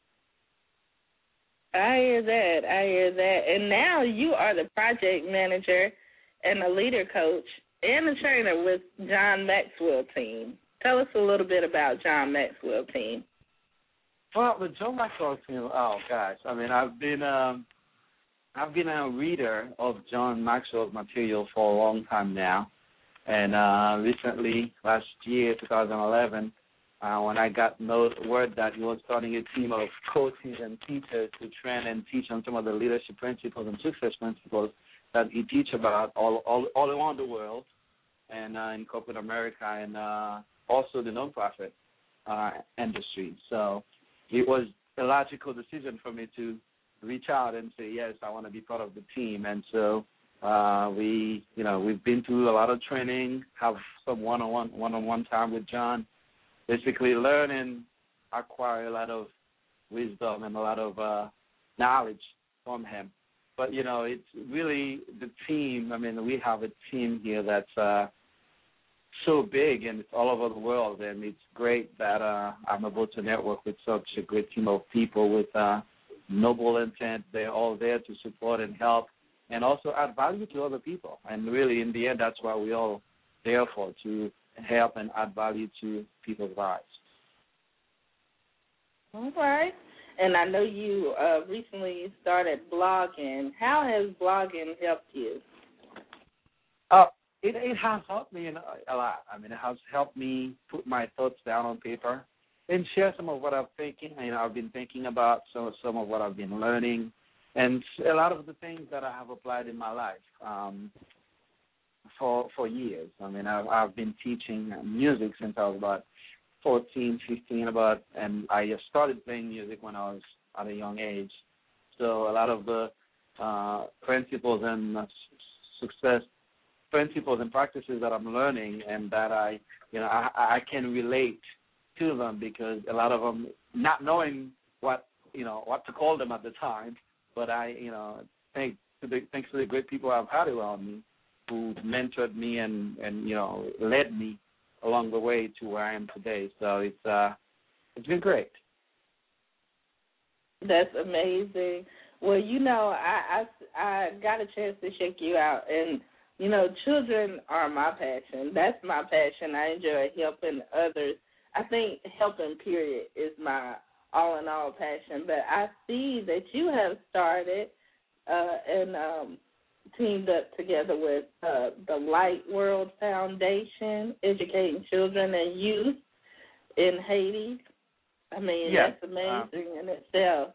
I hear that. I hear that. And now you are the project manager and a leader coach and a trainer with John Maxwell team. Tell us a little bit about John Maxwell team. Well, the John Maxwell team. Oh gosh, I mean, I've been um, I've been a reader of John Maxwell's material for a long time now, and uh, recently, last year, twenty eleven, uh, when I got no word that he was starting a team of coaches and teachers to train and teach on some of the leadership principles and success principles that he teach about all all, all around the world, and uh, in corporate America, and uh, also the nonprofit uh, industry. So it was a logical decision for me to reach out and say, yes, I want to be part of the team. And so uh, we, you know, we've been through a lot of training, have some one-on-one, one-on-one time with John, basically learn and acquire a lot of wisdom and a lot of uh, knowledge from him. But, you know, it's really the team. I mean, we have a team here that's uh, so big, and it's all over the world, and it's great that uh, I'm able to network with such a great team of people with uh, noble intent. They're all there to support and help and also add value to other people. And really, in the end, that's why we're all there for, to help and add value to people's lives. All right. And I know you uh, recently started blogging. How has blogging helped you? Uh, it, it has helped me in a, a lot. I mean, it has helped me put my thoughts down on paper and share some of what I'm thinking. You know, I've been thinking about some, some of what I've been learning and a lot of the things that I have applied in my life um, for for years. I mean, I've, I've been teaching music since I was about fourteen, fifteen, about, and I started playing music when I was at a young age. So a lot of the uh, principles and uh, success principles and practices that I'm learning and that I, you know, I, I can relate to them because a lot of them, not knowing what, you know, what to call them at the time, but I, you know, thanks to the, thanks to the great people I've had around me who mentored me and, and, you know, led me along the way to where I am today. So it's uh, it's been great. That's amazing. Well, you know, I, I, I got a chance to check you out, and you know, children are my passion. That's my passion. I enjoy helping others. I think helping, period, is my all-in-all passion. But I see that you have started uh, and um, teamed up together with uh, the Light World Foundation, educating children and youth in Haiti. I mean, yeah. that's amazing uh, in itself.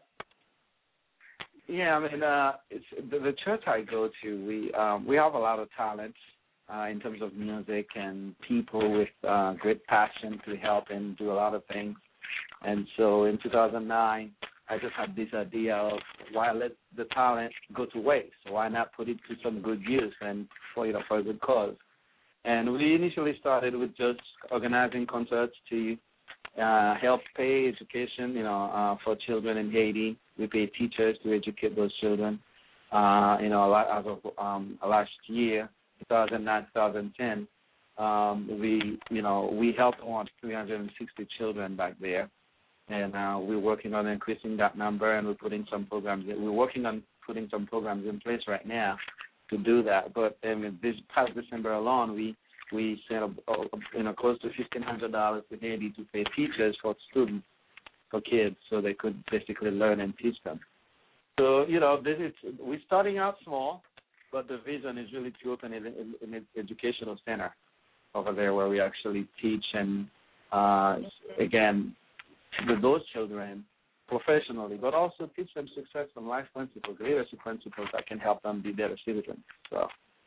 Yeah, I mean, uh, it's the, the church I go to. We um, we have a lot of talent uh, in terms of music and people with uh, great passion to help and do a lot of things. And so, in two thousand nine, I just had this idea of why let the talent go to waste? Why not put it to some good use and for you know for a good cause? And we initially started with just organizing concerts to uh, help pay education, you know, uh, for children in Haiti. We pay teachers to educate those children. Uh, you know, as of um, last year, two thousand nine, two thousand ten, um, we, you know, we helped around three hundred sixty children back there, and uh, we're working on increasing that number, and we're putting some programs. We're working on putting some programs in place right now to do that. But I mean, this past December alone, we we sent a, a, you know close to fifteen hundred dollars to Haiti to pay teachers for students. For kids, so they could basically learn and teach them. So you know, this is we're starting out small, but the vision is really to open an, an, an educational center over there where we actually teach and uh, again with those children professionally, but also teach them success and life principles, leadership principles that can help them be better citizens. So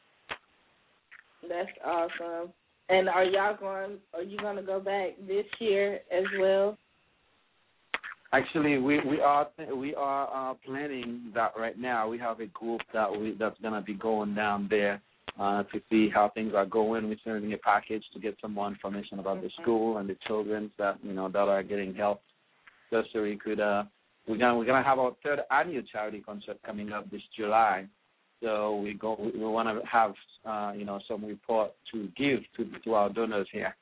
that's awesome. And are y'all going? Are you going to go back this year as well? Actually, we, we are we are uh, planning that right now. We have a group that we that's gonna be going down there uh, to see how things are going. We're sending a package to get some more information about mm-hmm. the school and the children that you know that are getting help. Just so we could uh, we're gonna we're gonna have our third annual charity concert coming up this July. So we go we, we want to have uh, you know some report to give to to our donors here.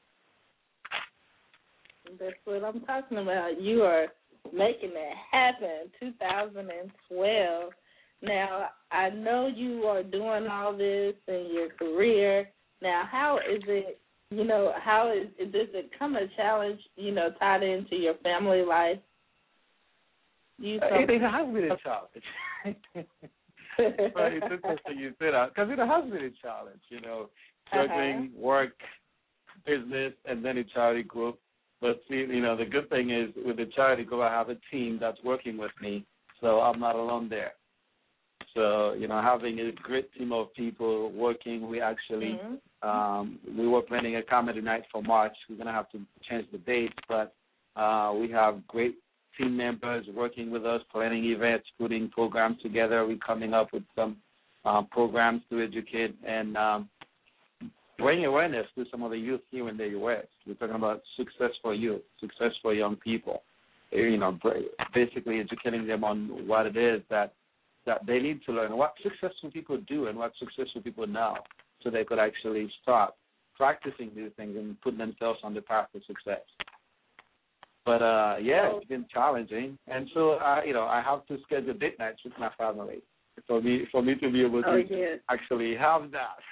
That's what I'm talking about. You are making that happen, two thousand twelve. Now, I know you are doing all this in your career. Now, how is it, you know, how is, does it come a challenge, you know, tied into your family life? You uh, it, it has been a challenge. But it's interesting you say that, because it has been a challenge, you know, juggling uh-huh. work, business, and then a charity group. But, see, you know, the good thing is with the charity group, I have a team that's working with me, so I'm not alone there. So, you know, having a great team of people working, we actually, mm-hmm. um, we were planning a comedy night for March. We're going to have to change the date, but uh, we have great team members working with us, planning events, putting programs together. We're coming up with some uh, programs to educate and um, bring awareness to some of the youth here in the U S. We're talking about success for youth, success for young people. You know, basically educating them on what it is that that they need to learn, what successful people do and what successful people know, so they could actually start practicing these things and put themselves on the path to success. But uh, yeah, it's been challenging, and so uh, you know, I have to schedule date nights with my family for me for me to be able to oh, yeah. actually have that.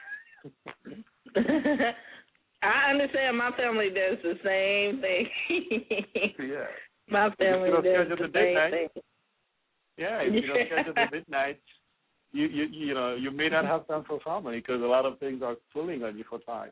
I understand. My family does the same thing. Yeah. My family does the same thing. thing. Yeah, if you don't schedule the midnight, you, you you know you may not have time for family because a lot of things are pulling on you for time.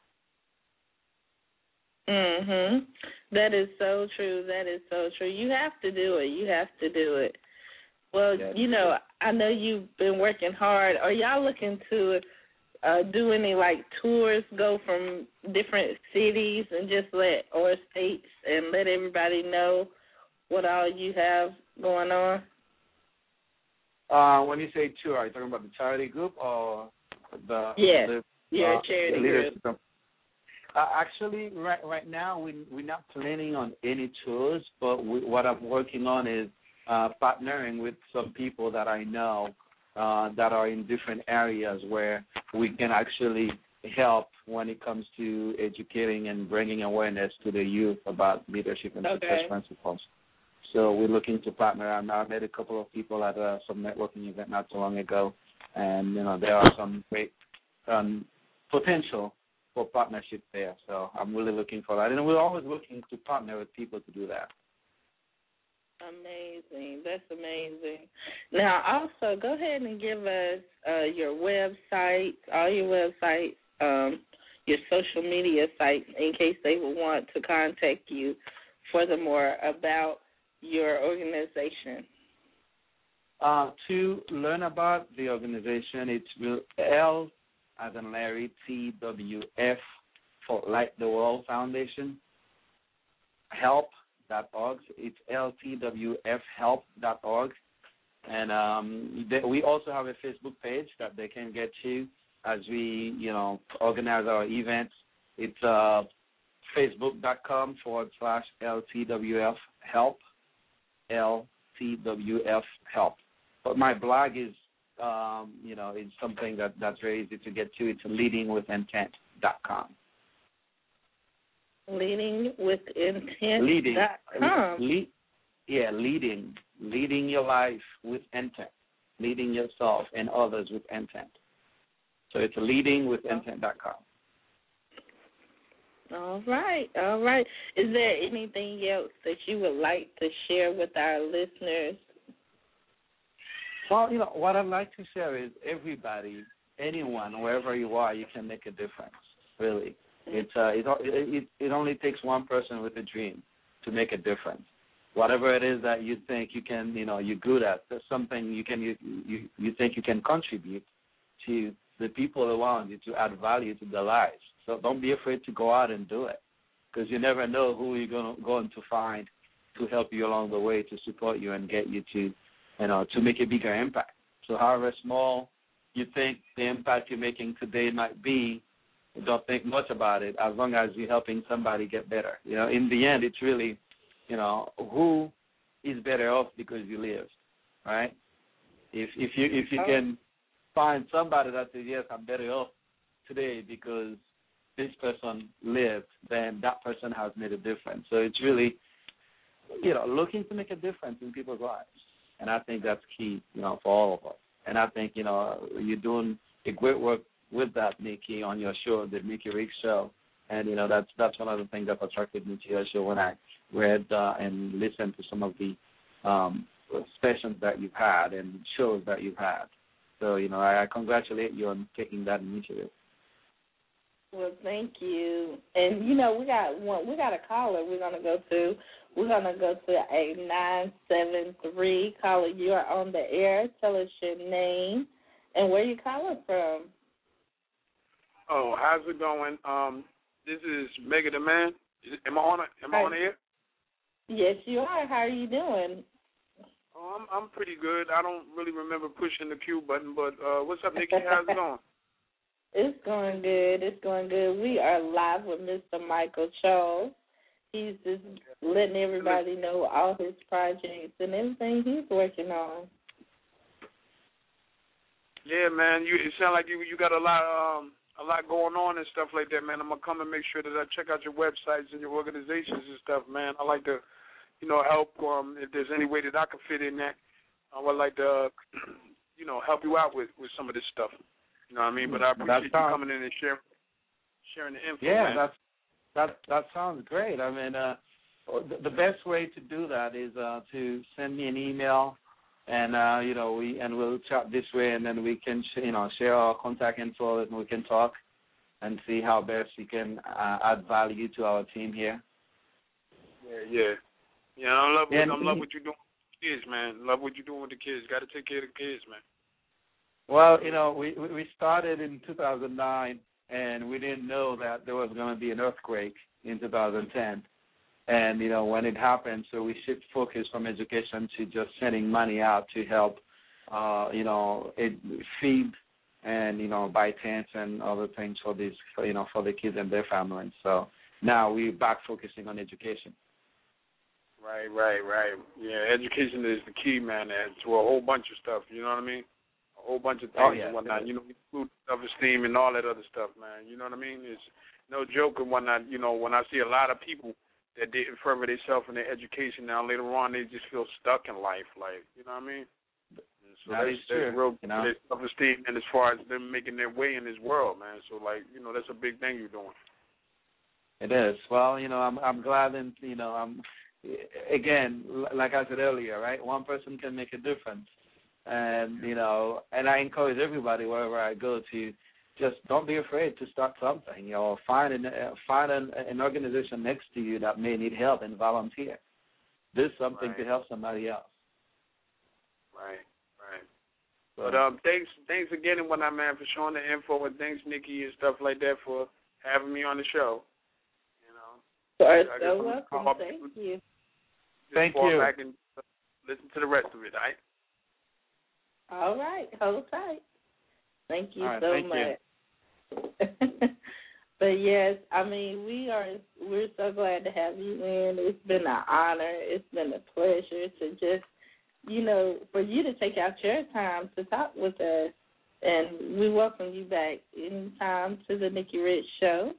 Mhm. That is so true. That is so true. You have to do it. You have to do it. Well, yeah, you know, I know you've been working hard. Are y'all looking to Uh, do any like tours, go from different cities and just let or states and let everybody know what all you have going on? Uh, when you say tour, are you talking about the charity group or the yeah, the, yeah, uh, charity leadership group? Uh, actually, right right now we we're not planning on any tours, but we, what I'm working on is uh, partnering with some people that I know. Uh, that are in different areas where we can actually help when it comes to educating and bringing awareness to the youth about leadership and okay. success principles. So we're looking to partner. I met a couple of people at uh, some networking event not so long ago, and you know there are some great um, potential for partnership there. So I'm really looking for that. And we're always looking to partner with people to do that. Amazing. That's amazing. Now, also, go ahead and give us uh, your website, all your websites, um, your social media sites, in case they would want to contact you furthermore about your organization. Uh, to learn about the organization, it's L as in Larry, T W F for Light the World Foundation, help dot org. It's L T W F help dot org. And um, they, we also have a Facebook page that they can get to as we, you know, organize our events. It's uh, facebook.com forward slash LTWF help, L T W F help. But my blog is, um, you know, it's something that, that's very easy to get to. It's leading with intent dot com. leading with intent Leading. dot com. Le- yeah, leading. Leading your life with intent. Leading yourself and others with intent. So it's leading with intent dot com. All right, all right. Is there anything else that you would like to share with our listeners? Well, you know, what I'd like to share is everybody, anyone, wherever you are, you can make a difference, really. It's uh, it, it, it only takes one person with a dream to make a difference. Whatever it is that you think you can, you know, you're good at, there's something you can, you, you, you think you can contribute to the people around you to add value to their lives. So don't be afraid to go out and do it, because you never know who you're going to, going to find to help you along the way, to support you and get you to, you know, to make a bigger impact. So however small you think the impact you're making today might be, don't think much about it, as long as you're helping somebody get better. You know, in the end, it's really, you know, who is better off because you live, right? If if you if you can find somebody that says, yes, I'm better off today because this person lived, then that person has made a difference. So it's really, you know, looking to make a difference in people's lives. And I think that's key, you know, for all of us. And I think, you know, you're doing a great work with that, Nikki, on your show, the Nikki Rich Show. And, you know, that's that's one of the things that attracted me to your show when I read uh, and listened to some of the um, sessions that you've had and shows that you've had. So, you know, I, I congratulate you on taking that initiative. Well, thank you. And, you know, we got one, we got a caller we're going to go to. We're going to go to a nine seven three. Caller, you are on the air. Tell us your name and where you calling from. Oh, how's it going? Um, this is Mega the Man. Am I on? Am I on air? Yes, you are. How are you doing? Oh, I'm I'm pretty good. I don't really remember pushing the Q button, but uh, what's up, Nikki? How's it going? It's going good. It's going good. We are live with Mister Michael Charles. He's just letting everybody know all his projects and everything he's working on. Yeah, man. You it sounds like you you got a lot um a lot going on and stuff like that, man. I'm gonna come and make sure that I check out your websites and your organizations and stuff, man. I like to, you know, help um if there's any way that I can fit in that. I would like to, you know, help you out with, with some of this stuff. You know what I mean? But I appreciate you coming in and sharing sharing the info. Yeah, man. that's that that sounds great. I mean, uh, the, the best way to do that is uh, to send me an email, and uh, you know, we and we'll chat this way, and then we can sh- you know share our contact info, and we can talk and see how best we can uh, add value to our team here. Yeah, yeah, yeah. I love what, And, I love what you're doing with the kids, man. Love what you're doing with the kids. Got to take care of the kids, man. Well, you know, we we started in two thousand nine, and we didn't know that there was going to be an earthquake in two thousand ten. And, you know, when it happened, so we shift focus from education to just sending money out to help, uh, you know, it, feed and, you know, buy tents and other things for these, for, you know, for the kids and their families. So now we're back focusing on education. Right, right, right. Yeah, education is the key, man, to a whole bunch of stuff. You know what I mean? A whole bunch of things oh, yeah. and whatnot. You know, food, self-esteem, and all that other stuff, man. You know what I mean? It's no joke and whatnot. You know, when I see a lot of people that didn't further themselves in their education, now later on they just feel stuck in life. Like, you know what I mean? So that that's, is true. that's real you know? their self-esteem, and as far as them making their way in this world, man. So, like, you know, that's a big thing you're doing. It is. Well, you know, I'm I'm glad, and you know, I'm again, like I said earlier, right? One person can make a difference, and you know, and I encourage everybody wherever I go to just don't be afraid to start something. You know, find an uh, find an, an organization next to you that may need help and volunteer. Do something right. to help somebody else. Right, right. So, but um, thanks, thanks again, and whatnot, man, for showing the info, and thanks, Nikki, and stuff like that for having me on the show. You know, you are I so guess I'm welcome. Thank you. Just Thank fall you. Back and listen to the rest of it, all right? All right, hold tight. Thank you right, so thank much. But yes, I mean, we are we're so glad to have you in. It's been an honor. It's been a pleasure to just, you know, for you to take out your time to talk with us. And we welcome you back anytime to the Nikki Rich Show.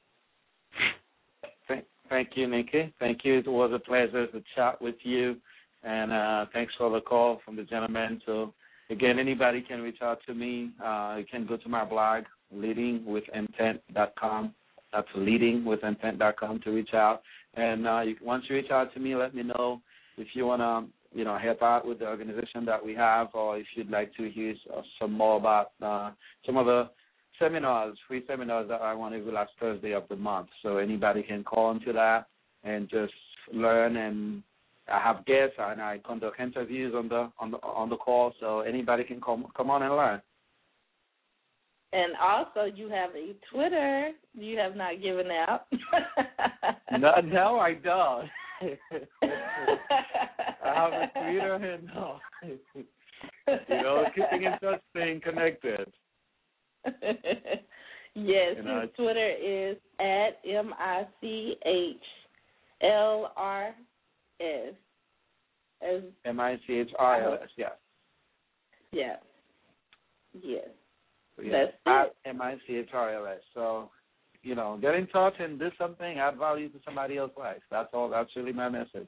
Thank, thank you, Nikki. Thank you. It was a pleasure to chat with you. And uh, thanks for the call from the gentleman. So, again, anybody can reach out to me. Uh, you can go to my blog, leading with intent dot com. That's leading with intent dot com to reach out. And uh, you, once you reach out to me, let me know if you want to, you know, help out with the organization that we have, or if you'd like to hear some more about uh, some of the seminars, free seminars that I run every last Thursday of the month. So anybody can call into that and just learn. And I have guests and I conduct interviews on the on the on the call. So anybody can come come on and learn. And also, you have a Twitter you have not given out. no, no, I don't. I have a Twitter and no. You know, keeping in touch, staying connected. Yes, you know, his Twitter is at M I C H L R S. M I C H R L S, yes. Yeah. Yes. Yeah, That's at M I C H R L S. So, you know, get in touch and do something, add value to somebody else's life. That's all. That's really my message.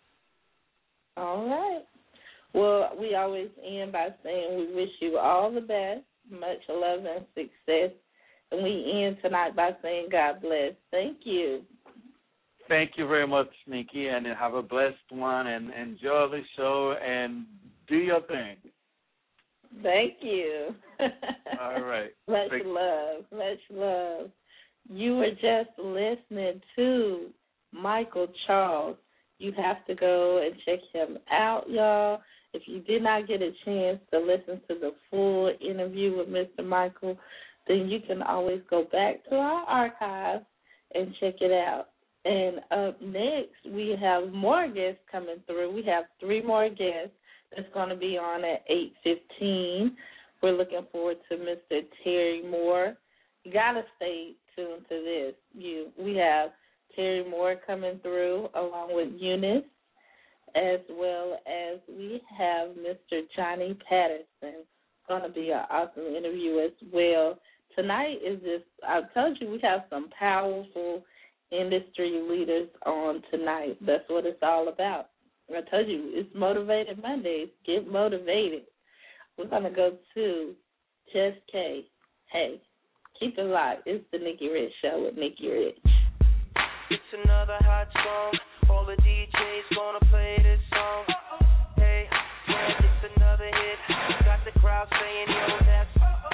All right. Well, we always end by saying we wish you all the best, much love and success. And we end tonight by saying God bless. Thank you. Thank you very much, Nikki, and have a blessed one, and enjoy the show and do your thing. Thank you. All right. Much Thank- love. Much love. You were just listening to Michael Charles. You have to go and check him out, y'all. If you did not get a chance to listen to the full interview with Mister Michael, then you can always go back to our archive and check it out. And up next, we have more guests coming through. We have three more guests that's going to be on at eight fifteen. We're looking forward to Mister Terry Moore. You got to stay tuned to this. You, we have Terry Moore coming through along with Eunice, as well as we have Mister Johnny Patterson. Going to be an awesome interview as well. Tonight is just, I told you we have some powerful industry leaders on tonight. That's what it's all about. I told you, it's Motivated Mondays. Get motivated. We're going to go to Just K. Hey, keep it locked. It's the Nikki Rich Show with Nikki Rich. It's another hot song. All the D Js gonna play this song. Hey, yeah, it's another hit. Got the crowd saying, yo, that's.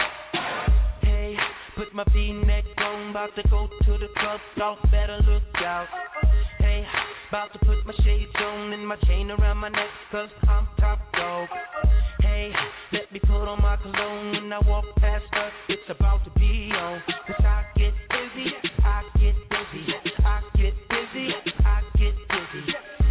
Hey, put my V-neck on. About to go to the club. Y'all better look out. Hey, about to put my shades on and my chain around my neck, cause I'm top dog. Hey, let me put on my cologne when I walk past her. It's about to be on. Cause I get busy, I get busy, I get busy, I get busy.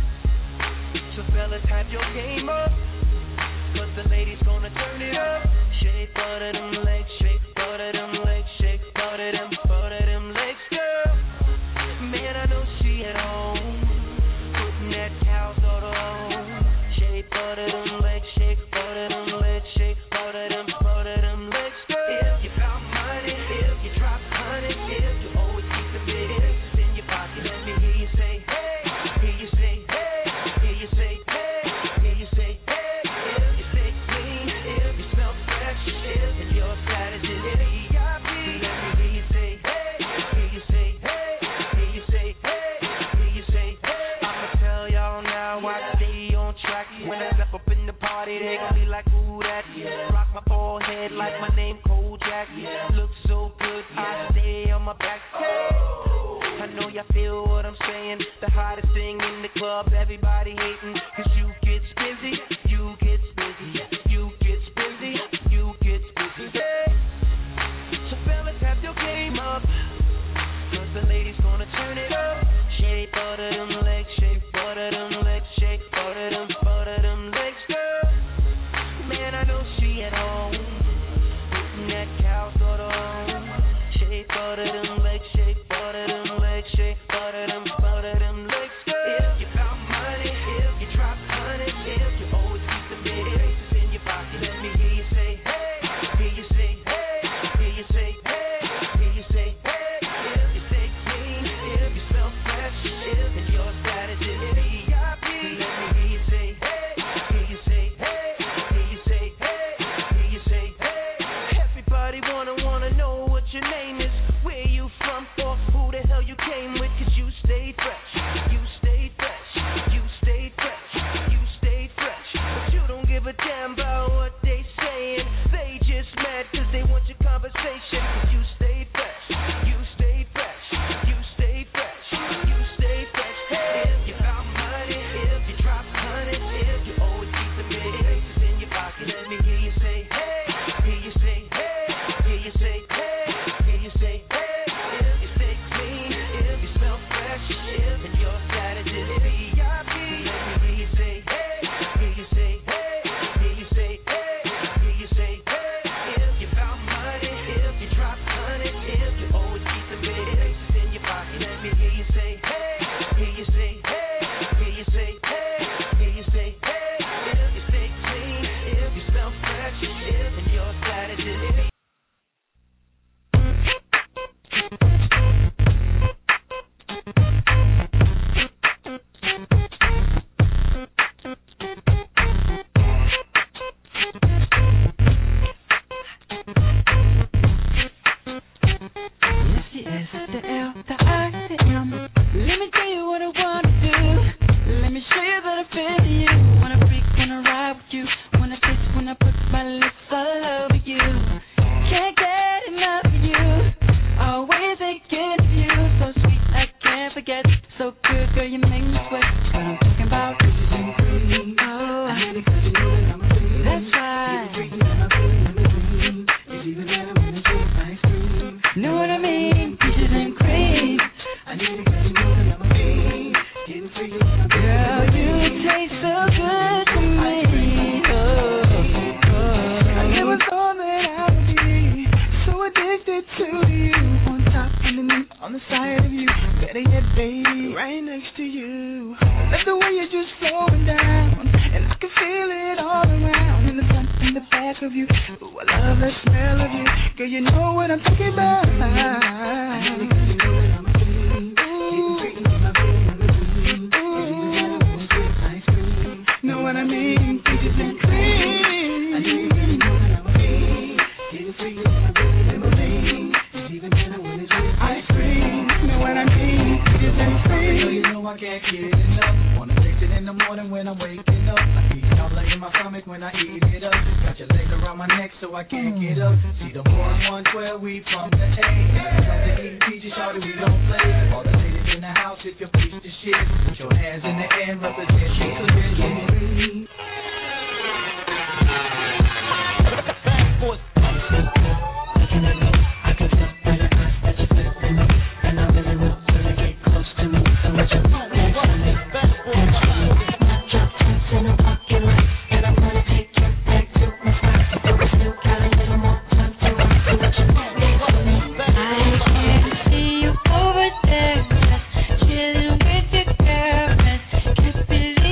So fellas, have your game up, cause the ladies gonna turn it up. Shake butt of them legs, shake butt of them legs, shake butt of them, butt of them legs, girl. Man, I know she at home, putting that cow sort on. Shake butt of them legs, shake butt of them legs, shake butt of them, butt of them legs, girl. If you got money, if you drop honey, if you always keep the business in your pocket, let me hear you say, hey, hear you say, hey, hear you say, hey, hear you say, hey, if you say, body, they gon' be like, ooh, that. Rock my bald head like my name Kojak. Look so good, I stay on my back. I know y'all feel what I'm saying. The hottest thing in the club, everybody hating. Cause you get busy, you get busy, you get busy, you get busy. So fellas, have your game up. Cause the ladies gonna turn it up. Shake butt of them legs, shake butt of them legs, shake butt of them, butt of them legs, girl. Man, I know she at home. Putting that cow sort on. Shake butt of them legs, shake butt of them legs, shake butt of them, butt of them legs, girl. If you found money, if you drop honey, if you always keep the big faces in your pocket, let me hear you say, hey, hear you say, hey, hear you say, hey, hear you say, hey. If you say clean, if you smell fresh, if and your status is V I P, let me hear you say, hey, hear you say, hey, hear you say, hey, hear you say, hey. Everybody wanna wanna know what your name is, where you from, or who the hell you came with, cause you stay fresh, you stay fresh, you stay fresh, you stay fresh. But you don't give a damn about what they saying, they just mad cause they want your conversation. Cause you stay fresh, you stay fresh, you stay fresh, you stay fresh. If you found money, if you drop honey, if you always keep the big faces in your pocket, let me hear you say, hey, hear you say, hey, hear you say, hey, hear you say, hey. If you stay clean, if you smell fresh, if and your status is V I P, let me hear you say, hey, hear you say, hey, hear you say, hey, hear you say, hey. If you found money, if you drop honey, if you always keep the big faces in your pocket, let me hear you say, hey, hear you say, hey, hear you say, hey, hear you say, hey. If you stay clean, if you smell fresh, if and your status is V I P. It's the S, the L, the I, the M. Let me tell you what I wanna do. Let me show you that I feel you. Wanna freak, wanna ride with you. Wanna kiss, wanna put my lips all over you. Can't get enough of you. Always thinking of you. So sweet, I can't forget. So good, girl, you make me sweat. What I'm talking about. Oh, that's right. Know what I mean? Peaches and cream. Girl, you taste so good to me. Oh, oh. I never thought that I would be so addicted to you. On top, underneath, on the side of you. Better yet, baby, right next to you. I love the way you're just flowing down, and I can feel it all around. In the front, in the back of you. Ooh, I love the smell of you. Girl, you know what I'm talking about. Know what I mean? Peaches and cream. Ice cream. Know what I mean? Peaches and cream. You know I can't get enough. Wanna taste it in the morning when I'm waking up. I eat it all like in my stomach when I eat it up. Got your leg around my neck so I can't get up. See the boy one twelve, we from the A. Come to eat peaches, shawty, we don't play. All the ladies in the house, if you preach the shit, put your hands in the air and represent me. Over there, chilling with your girl. Can't believe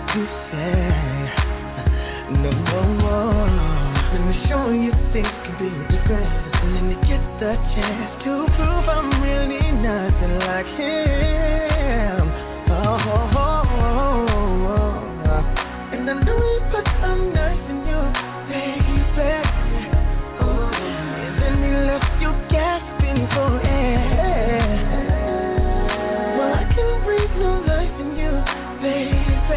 you say. No, no, no. Let me show you things can be different. And then you get the chance to prove I'm really nothing like him. Oh, oh, oh, oh, oh. And I know he put some nice in you, baby. Oh, and then he left you gasping for air. Well, I can breathe no life in you, baby.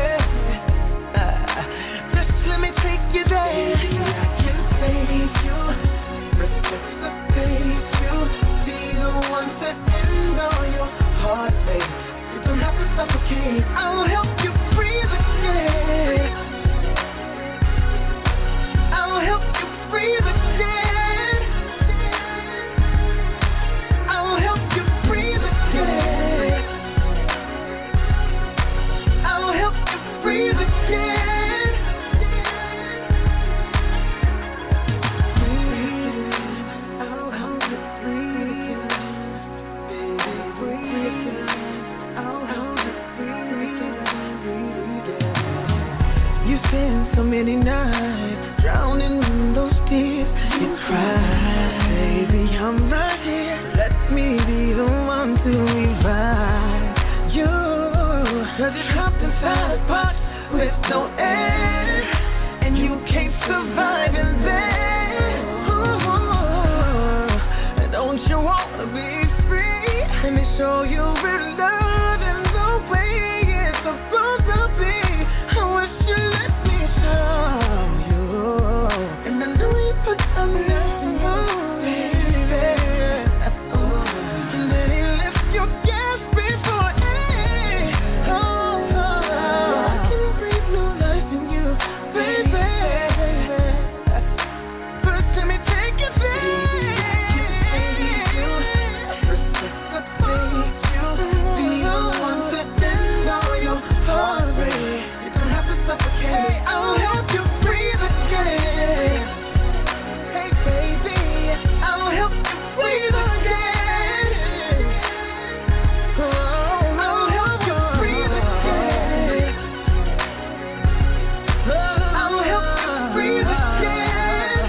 I'll help you breathe again. I'll help you breathe again. I'll help you breathe again. I'll help you breathe again. I'll help you breathe again. Baby, breathe again. I'll help you. You spent so many nights drowning in those tears. You cried, baby, I'm right here. Let me be the one to revive you. Cause you're trapped inside a pot with no air, and you can't survive in there. Ooh, don't you wanna be free? Let me show you real love in the way it's supposed to be. I'm letting you, baby. And then he left your gas before air. Oh, oh, oh. I can breathe new life in you, baby. First, let me take you there. Be the one to end all your heartbreak. You don't have to suffocate. I'll help you breathe again. I'll help you breathe again. Oh, I'll help you breathe again. I'll help you breathe again.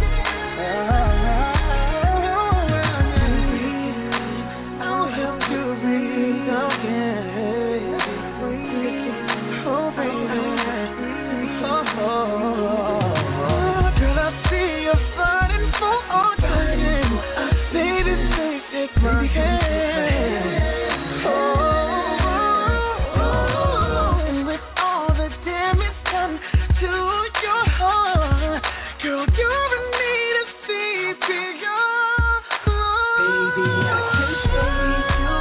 I'll help you breathe again. Oh, baby. Oh, oh. Girl, I see you fighting for all time. Baby, please take my hand. Oh, oh, oh, and with all the damage done to your heart, girl, you're in need of C P R. Baby, I can save you.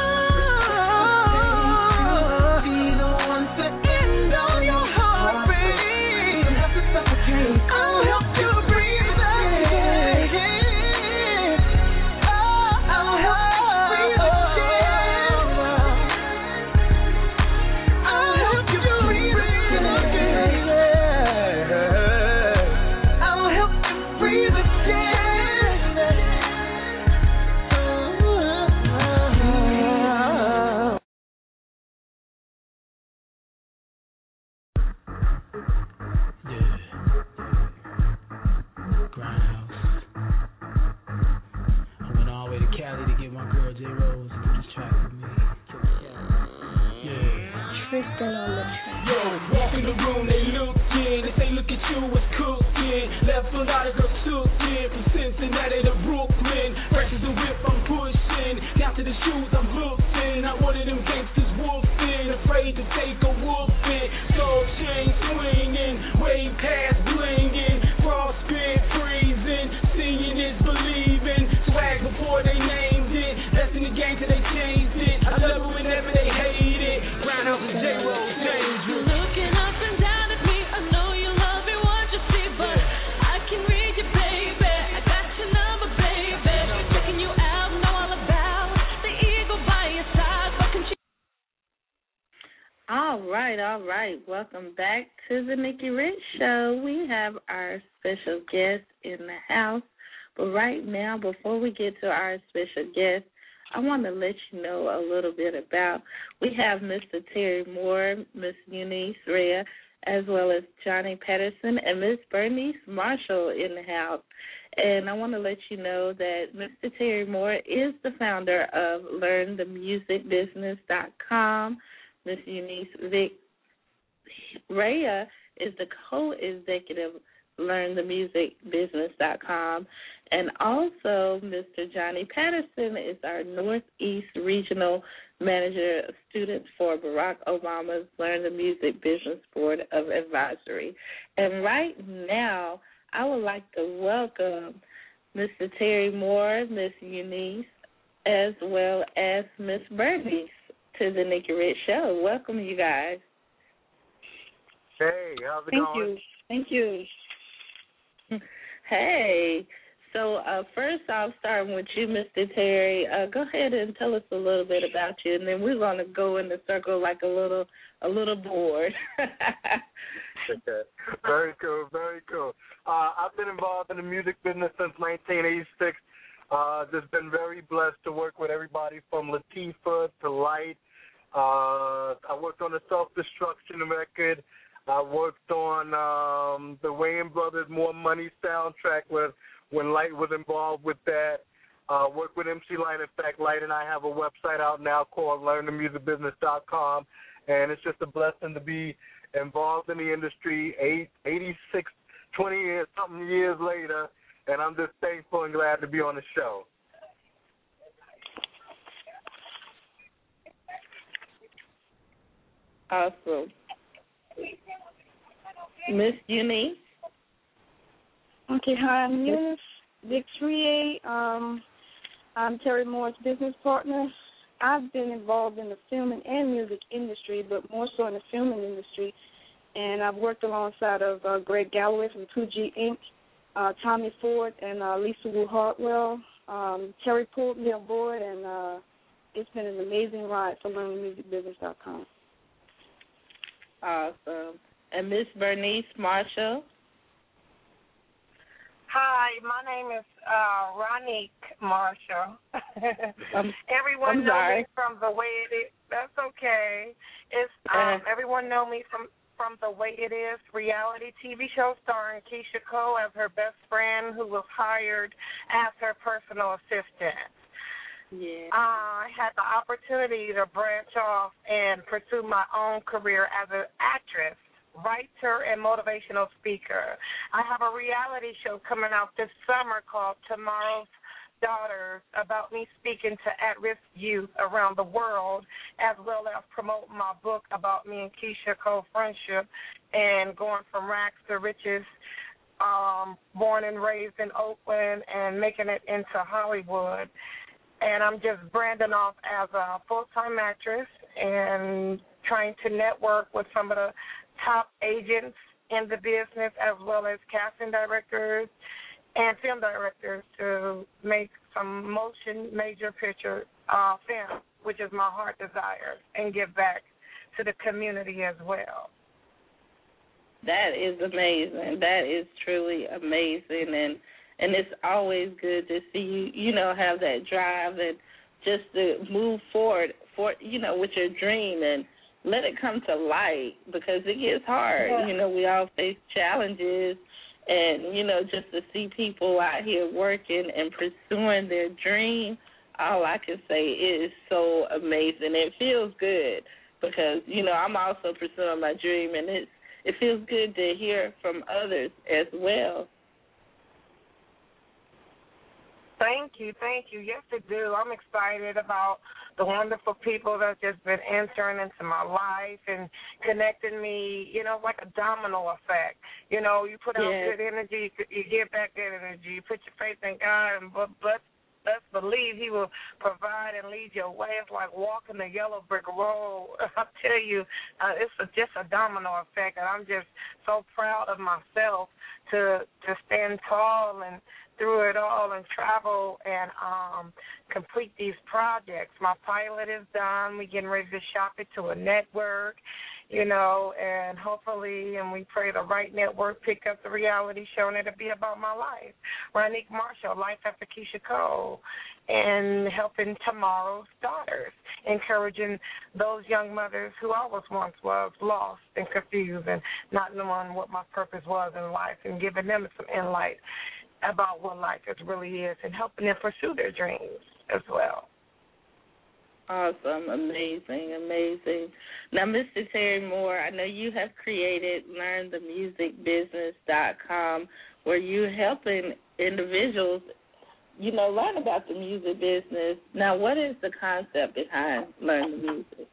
Be the one to end all your heartbreak. You don't have to suffocate. I'll help you breathe again. I'll help you breathe again. I'll help you breathe again. I'll help you breathe again. Grindhouse. I went all the way to Cali to get my girl J Rose to do this track with me. Yeah. Tristan on the track. Yo, walk in the room, they look in. If they look at you, it's cooking. Left a lot of girls took in. From Cincinnati to Brooklyn. Fresh as a whip, I'm pushing. Down to the shoes, I'm hoofing. Not one of them gangsters wolfing. Afraid to take a wolfing. Soul chain swinging. Way past blinging. Frostbit freezing. Seeing is believing. Swag before they named it. That's in the game till they changed it. I love it whenever they hate it. Grindhouse and J Rose dangerous. Looking up and down at me, I know you love me what you see, but I can read you, baby. I got your number, baby. Checking you out, know all about the eagle by your side. Fucking you. All right, all right. Welcome back to the Nikki Rich Show. We have our special guest in the house. But right now, before we get to our special guest, I want to let you know a little bit about, we have Mister Terry Moore, Miss Eunice Rhea, as well as Johnny Patterson and Miss Bernice Marshall in the house. And I want to let you know that Mister Terry Moore is the founder of learn the music business dot com. Miss Eunice Vic Rhea is the co-executive learn the music business dot com. And also Mister Johnny Patterson is our Northeast Regional Manager of Students for Barack Obama's Learn the Music Business Board of Advisory. And right now, I would like to welcome Mister Terry Moore, Miss Eunice, as well as Miss Bernice to the Nikki Rich Show. Welcome, you guys. Hey, how's it Thank going? you. Thank you. Hey. So uh, first off, starting with you, Mister Terry, uh, go ahead and tell us a little bit about you, and then we're going to go in the circle like a little a little board. Okay. Very cool, very cool. Uh, I've been involved in the music business since nineteen eighty-six. Uh, just been very blessed to work with everybody from Latifah to Light. Uh, I worked on the Self-Destruction record. I worked on um, the Wayans Brothers More Money soundtrack with when Light was involved with that. Uh, worked with M C Light. In fact, Light and I have a website out now called learn the music business dot com, and it's just a blessing to be involved in the industry eight, eighty-six, twenty years, something years later, and I'm just thankful and glad to be on the show. Awesome. Miss Eunice? Okay, hi, I'm Eunice Victoria. Um, I'm Terry Moore's business partner. I've been involved in the film and music industry, but more so in the filming industry. And I've worked alongside of uh, Greg Galloway from two G Incorporated, uh, Tommy Ford, and uh, Lisa Wu Hartwell. Um, Terry pulled me on board, and uh, it's been an amazing ride for learn the music business dot com. Awesome. And Miss Bernice Marshall? Hi, my name is uh, Ronique Marshall. um, everyone I'm knows sorry. me from the way it is. That's okay. It's um, uh, everyone know me from from the way it is reality T V show starring Keisha Cole as her best friend, who was hired as her personal assistant. Yeah. Uh, I had the opportunity to branch off and pursue my own career as an actress, writer, and motivational speaker. I have a reality show coming out this summer called Tomorrow's Daughters about me speaking to at-risk youth around the world, as well as promote my book about me and Keisha Cole friendship and going from rags to riches, um, born and raised in Oakland and making it into Hollywood. And I'm just branding off as a full-time actress and trying to network with some of the top agents in the business, as well as casting directors and film directors, to make some motion major picture uh, film, which is my heart desire, and give back to the community as well. That is amazing. That is truly amazing, and and it's always good to see you, you know, have that drive and just to move forward, for you know, with your dream and let it come to light, because it gets hard. Yeah. You know, we all face challenges, and, you know, just to see people out here working and pursuing their dream, all I can say is so amazing. It feels good because, you know, I'm also pursuing my dream, and it's, it feels good to hear from others as well. Thank you, thank you. Yes, I do. I'm excited about the wonderful people that's just been entering into my life and connecting me, you know, like a domino effect. You know, you put out Yeah. good energy, you get back good energy. You put your faith in God, and but, but let's believe He will provide and lead your way. It's like walking the yellow brick road. I tell you, uh, it's a, just a domino effect, and I'm just so proud of myself to to stand tall and through it all and travel and um, complete these projects. My pilot is done. We're getting ready to shop it to a network, you know, and hopefully, and we pray the right network pick up the reality show, and it'll be about my life. Ronique Marshall, Life After Keisha Cole. and helping tomorrow's daughters, encouraging those young mothers who I was once was lost and confused and not knowing what my purpose was in life, and giving them some insight about what life is really is, and helping them pursue their dreams as well. Awesome, amazing, amazing. Now, Mister Terry Moore, I know you have created learn the music business dot com, where you're helping individuals, you know, learn about the music business. Now, what is the concept behind Learn the Music?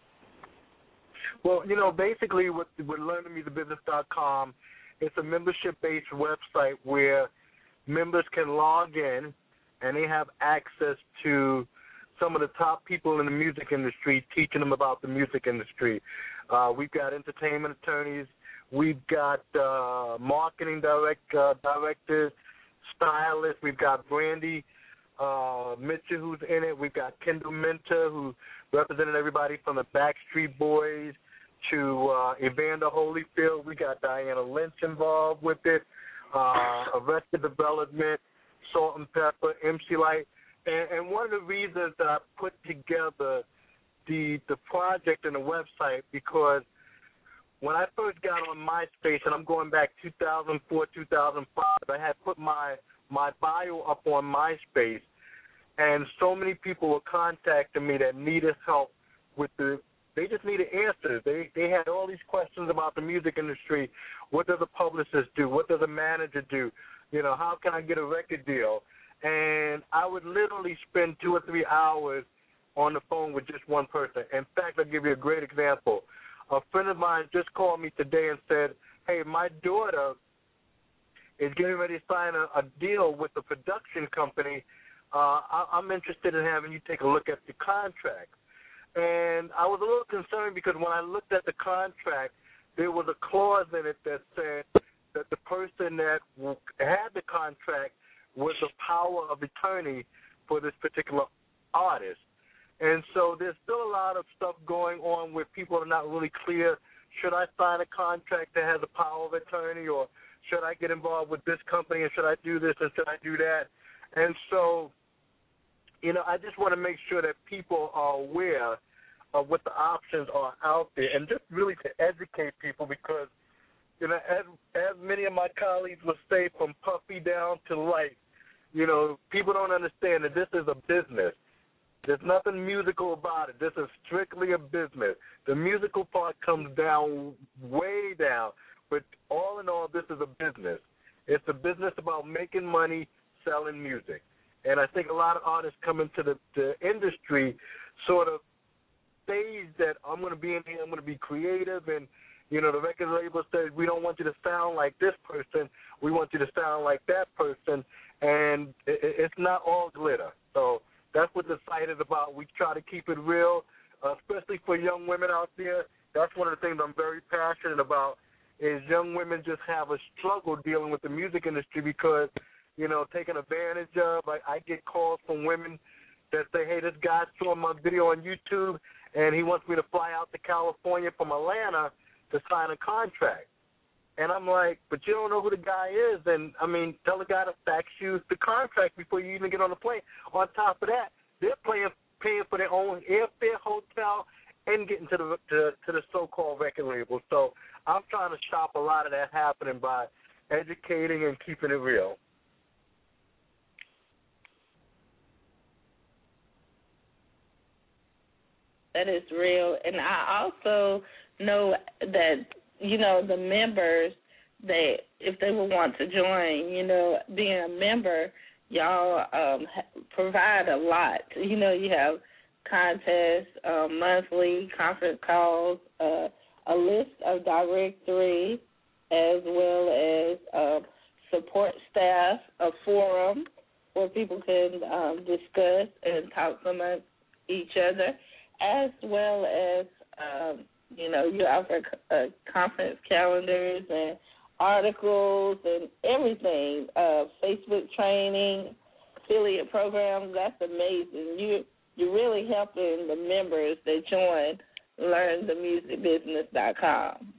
Well, you know, basically with, with learn the music business dot com, it's a membership-based website where members can log in and they have access to some of the top people in the music industry, teaching them about the music industry. Uh, we've got entertainment attorneys. We've got uh, marketing direct uh, directors, stylists. We've got Brandy uh, Mitchell, who's in it. We've got Kendall Minter, who represented everybody from the Backstreet Boys to uh, Evander Holyfield. We got Diana Lynch involved with it, uh, Arrested Development, Salt and Pepper, M C Light. And, and one of the reasons that I put together the the project and the website, because when I first got on MySpace, and I'm going back two thousand four, two thousand five, I had put my, my bio up on MySpace, and so many people were contacting me that needed help with the, they just needed answers. They they had all these questions about the music industry. What does a publicist do? What does a manager do? You know, how can I get a record deal? And I would literally spend two or three hours on the phone with just one person. In fact, I'll give you a great example. A friend of mine just called me today and said, hey, my daughter is getting ready to sign a, a deal with a production company. Uh, I, I'm interested in having you take a look at the contract. And I was a little concerned because when I looked at the contract, there was a clause in it that said that the person that had the contract was the power of attorney for this particular artist. And so there's still a lot of stuff going on where people are not really clear, should I sign a contract that has a power of attorney, or should I get involved with this company, and should I do this and should I do that? And so, you know, I just want to make sure that people are aware of what the options are out there, and just really to educate people, because, you know, as, as many of my colleagues would say, from puppy down to light, you know, people don't understand that this is a business. There's nothing musical about it. This is strictly a business. The musical part comes down, way down. But all in all, this is a business. It's a business about making money, selling music. And I think a lot of artists come into the, the industry sort of stage that I'm going to be in here, I'm going to be creative, and, you know, the record label says, we don't want you to sound like this person. We want you to sound like that person. And it, it's not all glitter. So that's what the site is about. We try to keep it real, uh, especially for young women out there. That's one of the things I'm very passionate about, is young women just have a struggle dealing with the music industry because, you know, taken advantage of. I, I get calls from women that say, hey, this guy saw my video on YouTube, and he wants me to fly out to California from Atlanta to sign a contract. And I'm like, but you don't know who the guy is. And, I mean, tell the guy to fax you the contract before you even get on the plane. On top of that, they're paying, paying for their own airfare, hotel, and getting to the to, to the so-called record label. So I'm trying to stop a lot of that happening by educating and keeping it real. That is real. And I also know that, you know, the members, they, if they would want to join, you know, being a member, y'all um, provide a lot. You know, you have contests, um, monthly conference calls, uh, a list of directory, as well as uh, support staff, a forum where people can um, discuss and talk amongst each other, as well as um, you know, you offer uh, conference calendars and articles and everything, uh, Facebook training, affiliate programs. That's amazing. You, you're really helping the members that join learn the music business dot com.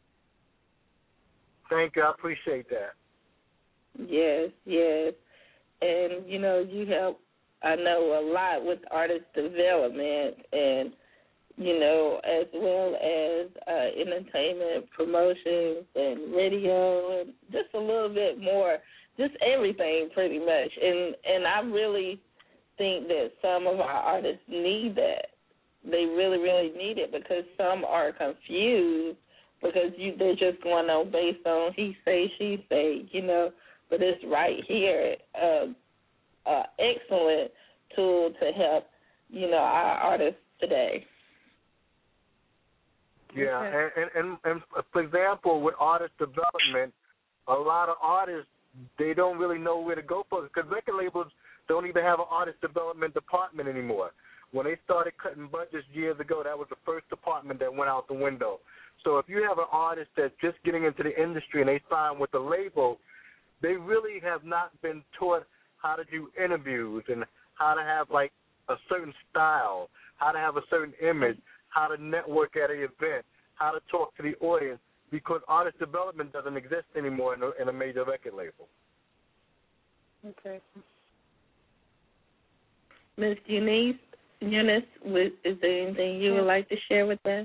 Thank you. I appreciate that. Yes, yes. and you know you help. I know a lot with artist development, and you know as well as uh, entertainment promotions and radio, and just a little bit more, just everything pretty much. And and I really think that some of our artists need that. They really, really need it because some are confused because you, they're just going on based on he say, she say, you know. But it's right here, uh, uh, excellent tool to help, you know, our artists today. Yeah, and, and, and, and for example, with artist development, a lot of artists, they don't really know where to go for it because record labels don't even have an artist development department anymore. When they started cutting budgets years ago, that was the first department that went out the window. So if you have an artist that's just getting into the industry and they sign with a label, they really have not been taught how to do interviews and how to have, like, a certain style, how to have a certain image, how to network at an event, how to talk to the audience, because artist development doesn't exist anymore in a, in a major record label. Okay. Miz Eunice, Eunice, is there anything you would like to share with us?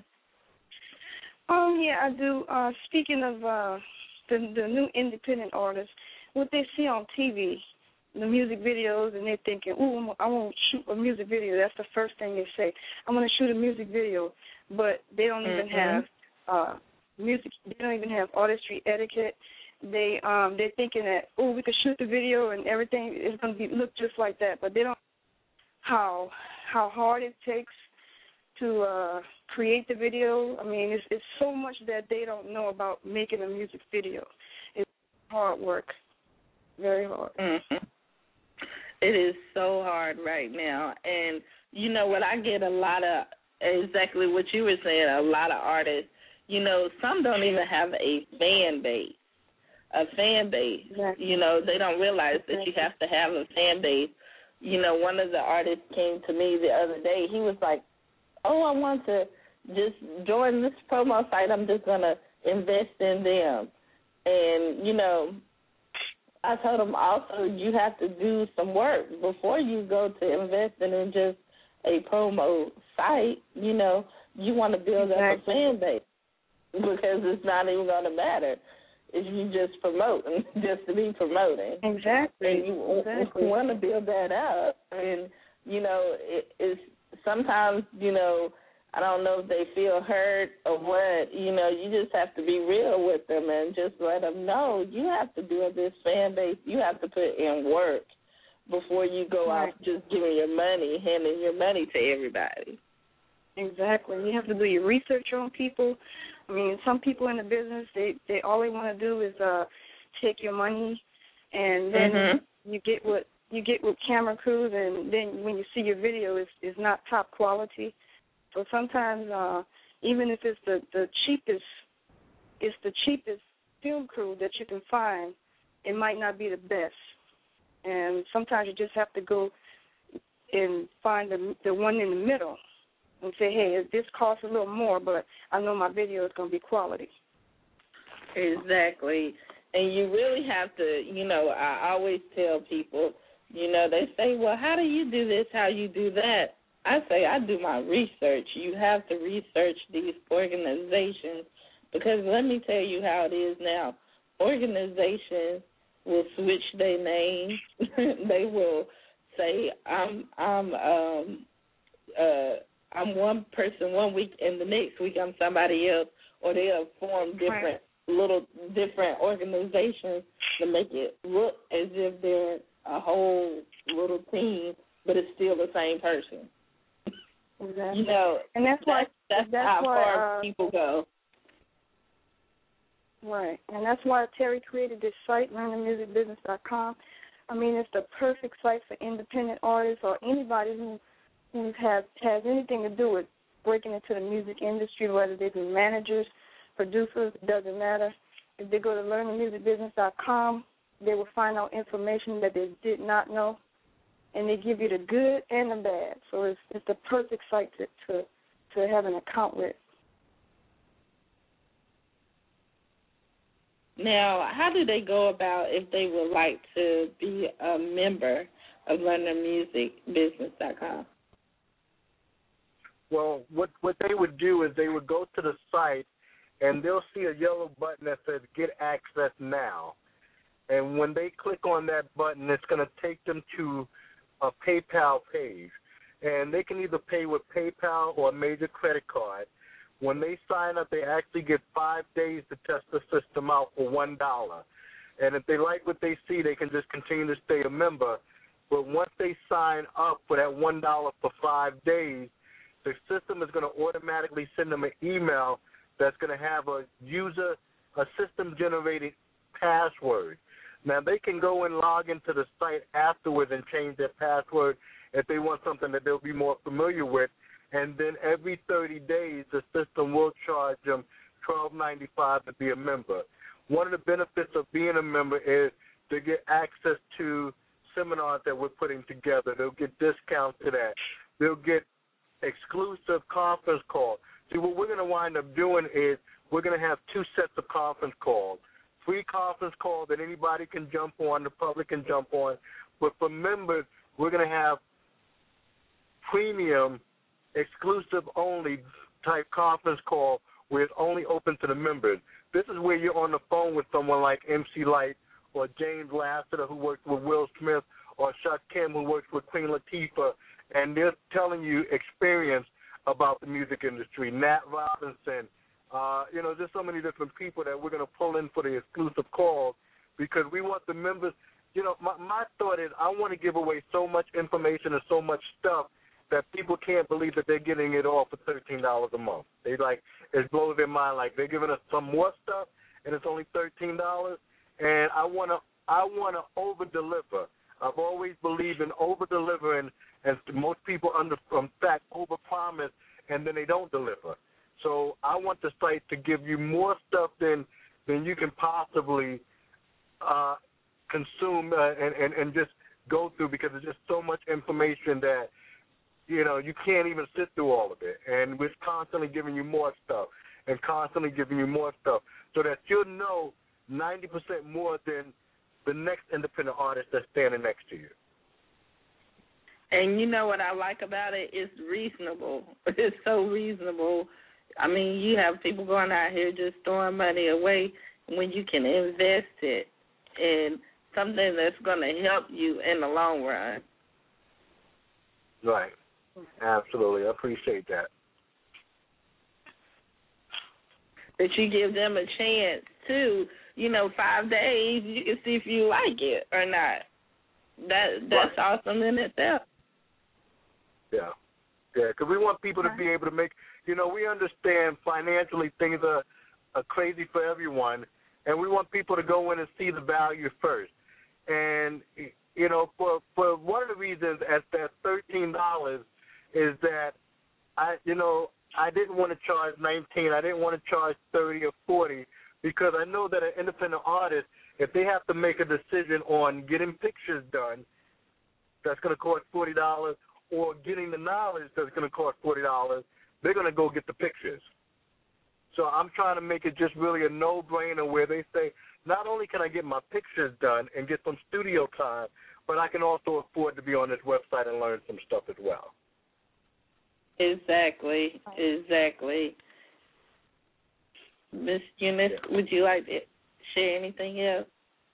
Um, yeah, I do. Uh, speaking of uh, the the new independent artists, what they see on T V, the music videos, and they're thinking, ooh, I want to shoot a music video. That's the first thing they say. I'm going to shoot a music video, but they don't even mm-hmm. have uh, music. They don't even have artistry etiquette. They um they're thinking that, oh, we could shoot the video and everything is going to be look just like that, but they don't how how hard it takes to uh, create the video. I mean, it's, it's so much that they don't know about making a music video. It's hard work, very hard. Mm-hmm. It is so hard right now. And you know what, I get a lot of, exactly what you were saying, a lot of artists, you know, some don't even have a fan base. A fan base. Exactly. You know, they don't realize that you have to have a fan base. You know, one of the artists came to me the other day. He was like, oh, I want to just join this promo site. I'm just going to invest in them. And, you know, I told him also you have to do some work before you go to investing in just a promo site. You know, you want to build exactly. up a fan base because it's not even going to matter if you just promote just to be promoting. Exactly. And you, exactly. you want to build that up. And, you know, it, it's sometimes, you know, I don't know if they feel hurt or what. You know, you just have to be real with them and just let them know you have to build this fan base. You have to put in work before you go right. out just giving your money, handing your money to everybody. Exactly. You have to do your research on people. I mean, some people in the business, they, they all they want to do is uh, take your money, and then mm-hmm. you get what you get with camera crews, and then when you see your video, it's, it's not top quality. So sometimes, uh, even if it's the, the cheapest, it's the cheapest film crew that you can find, it might not be the best. And sometimes you just have to go and find the the one in the middle and say, hey, this costs a little more, but I know my video is going to be quality. Exactly. And you really have to, you know, I always tell people, you know, they say, well, how do you do this, how you do that? I say I do my research. You have to research these organizations because let me tell you how it is now. Organizations will switch their name. They will say, I'm, I'm, um, uh, I'm one person one week, and the next week I'm somebody else, or they'll form different right. little different organizations to make it look as if they're a whole little team, but it's still the same person. Exactly. You know, and that's why that's, that's, that's how why, far uh, people go. Right, and that's why Terry created this site, learn the music business dot com. I mean, it's the perfect site for independent artists or anybody who who has has anything to do with breaking into the music industry, whether they be managers, producers, it doesn't matter. If they go to learn the music business dot com, they will find out information that they did not know, and they give you the good and the bad. So it's it's the perfect site to to, to have an account with. Now, how do they go about if they would like to be a member of learn their music business dot com? Well, what what they would do is they would go to the site, and they'll see a yellow button that says Get Access Now. And when they click on that button, it's going to take them to a PayPal page. And they can either pay with PayPal or a major credit card. When they sign up, they actually get five days to test the system out for one dollar. And if they like what they see, they can just continue to stay a member. But once they sign up for that one dollar for five days, the system is going to automatically send them an email that's going to have a user, a system-generated password. Now, they can go and log into the site afterwards and change their password if they want something that they'll be more familiar with. And then every thirty days, the system will charge them twelve ninety-five to be a member. One of the benefits of being a member is to get access to seminars that we're putting together. They'll get discounts to that. They'll get exclusive conference calls. See, what we're going to wind up doing is we're going to have two sets of conference calls. Free conference call that anybody can jump on, the public can jump on. But for members, we're going to have premium, exclusive only type conference call where it's only open to the members. This is where you're on the phone with someone like M C Lyte or James Lassiter, who works with Will Smith, or Chuck Kim, who works with Queen Latifah, and they're telling you experience about the music industry. Nat Robinson, uh, you know, there's so many different people that we're going to pull in for the exclusive calls because we want the members. You know, my, my thought is I want to give away so much information and so much stuff that people can't believe that they're getting it all for thirteen dollars a month. They like, it blows their mind, like they're giving us some more stuff and it's only thirteen dollars. And I want to I want to over-deliver. I've always believed in over-delivering, and most people, under, in fact, over-promise, and then they don't deliver. So I want the site to give you more stuff than than you can possibly uh, consume uh, and, and, and just go through, because there's just so much information that, you know, you can't even sit through all of it. And we're constantly giving you more stuff and constantly giving you more stuff so that you'll know ninety percent more than the next independent artist that's standing next to you. And you know what I like about it? It's reasonable. It's so reasonable. I mean, you have people going out here just throwing money away when you can invest it in something that's going to help you in the long run. Right. Absolutely. I appreciate that. That you give them a chance, too. You know, five days, you can see if you like it or not. That That's right. Awesome in itself. Yeah. Yeah, because we want people to be able to make, you know, we understand financially things are, are crazy for everyone, and we want people to go in and see the value first. And, you know, for, for one of the reasons at that thirteen dollars is that, I, you know, I didn't want to charge nineteen dollars. I didn't want to charge thirty dollars or forty dollars because I know that an independent artist, if they have to make a decision on getting pictures done, that's going to cost forty dollars, or getting the knowledge that's going to cost forty dollars, they're going to go get the pictures. So I'm trying to make it just really a no-brainer where they say, not only can I get my pictures done and get some studio time, but I can also afford to be on this website and learn some stuff as well. Exactly, exactly. Miss Eunice, yeah. Would you like to share anything else?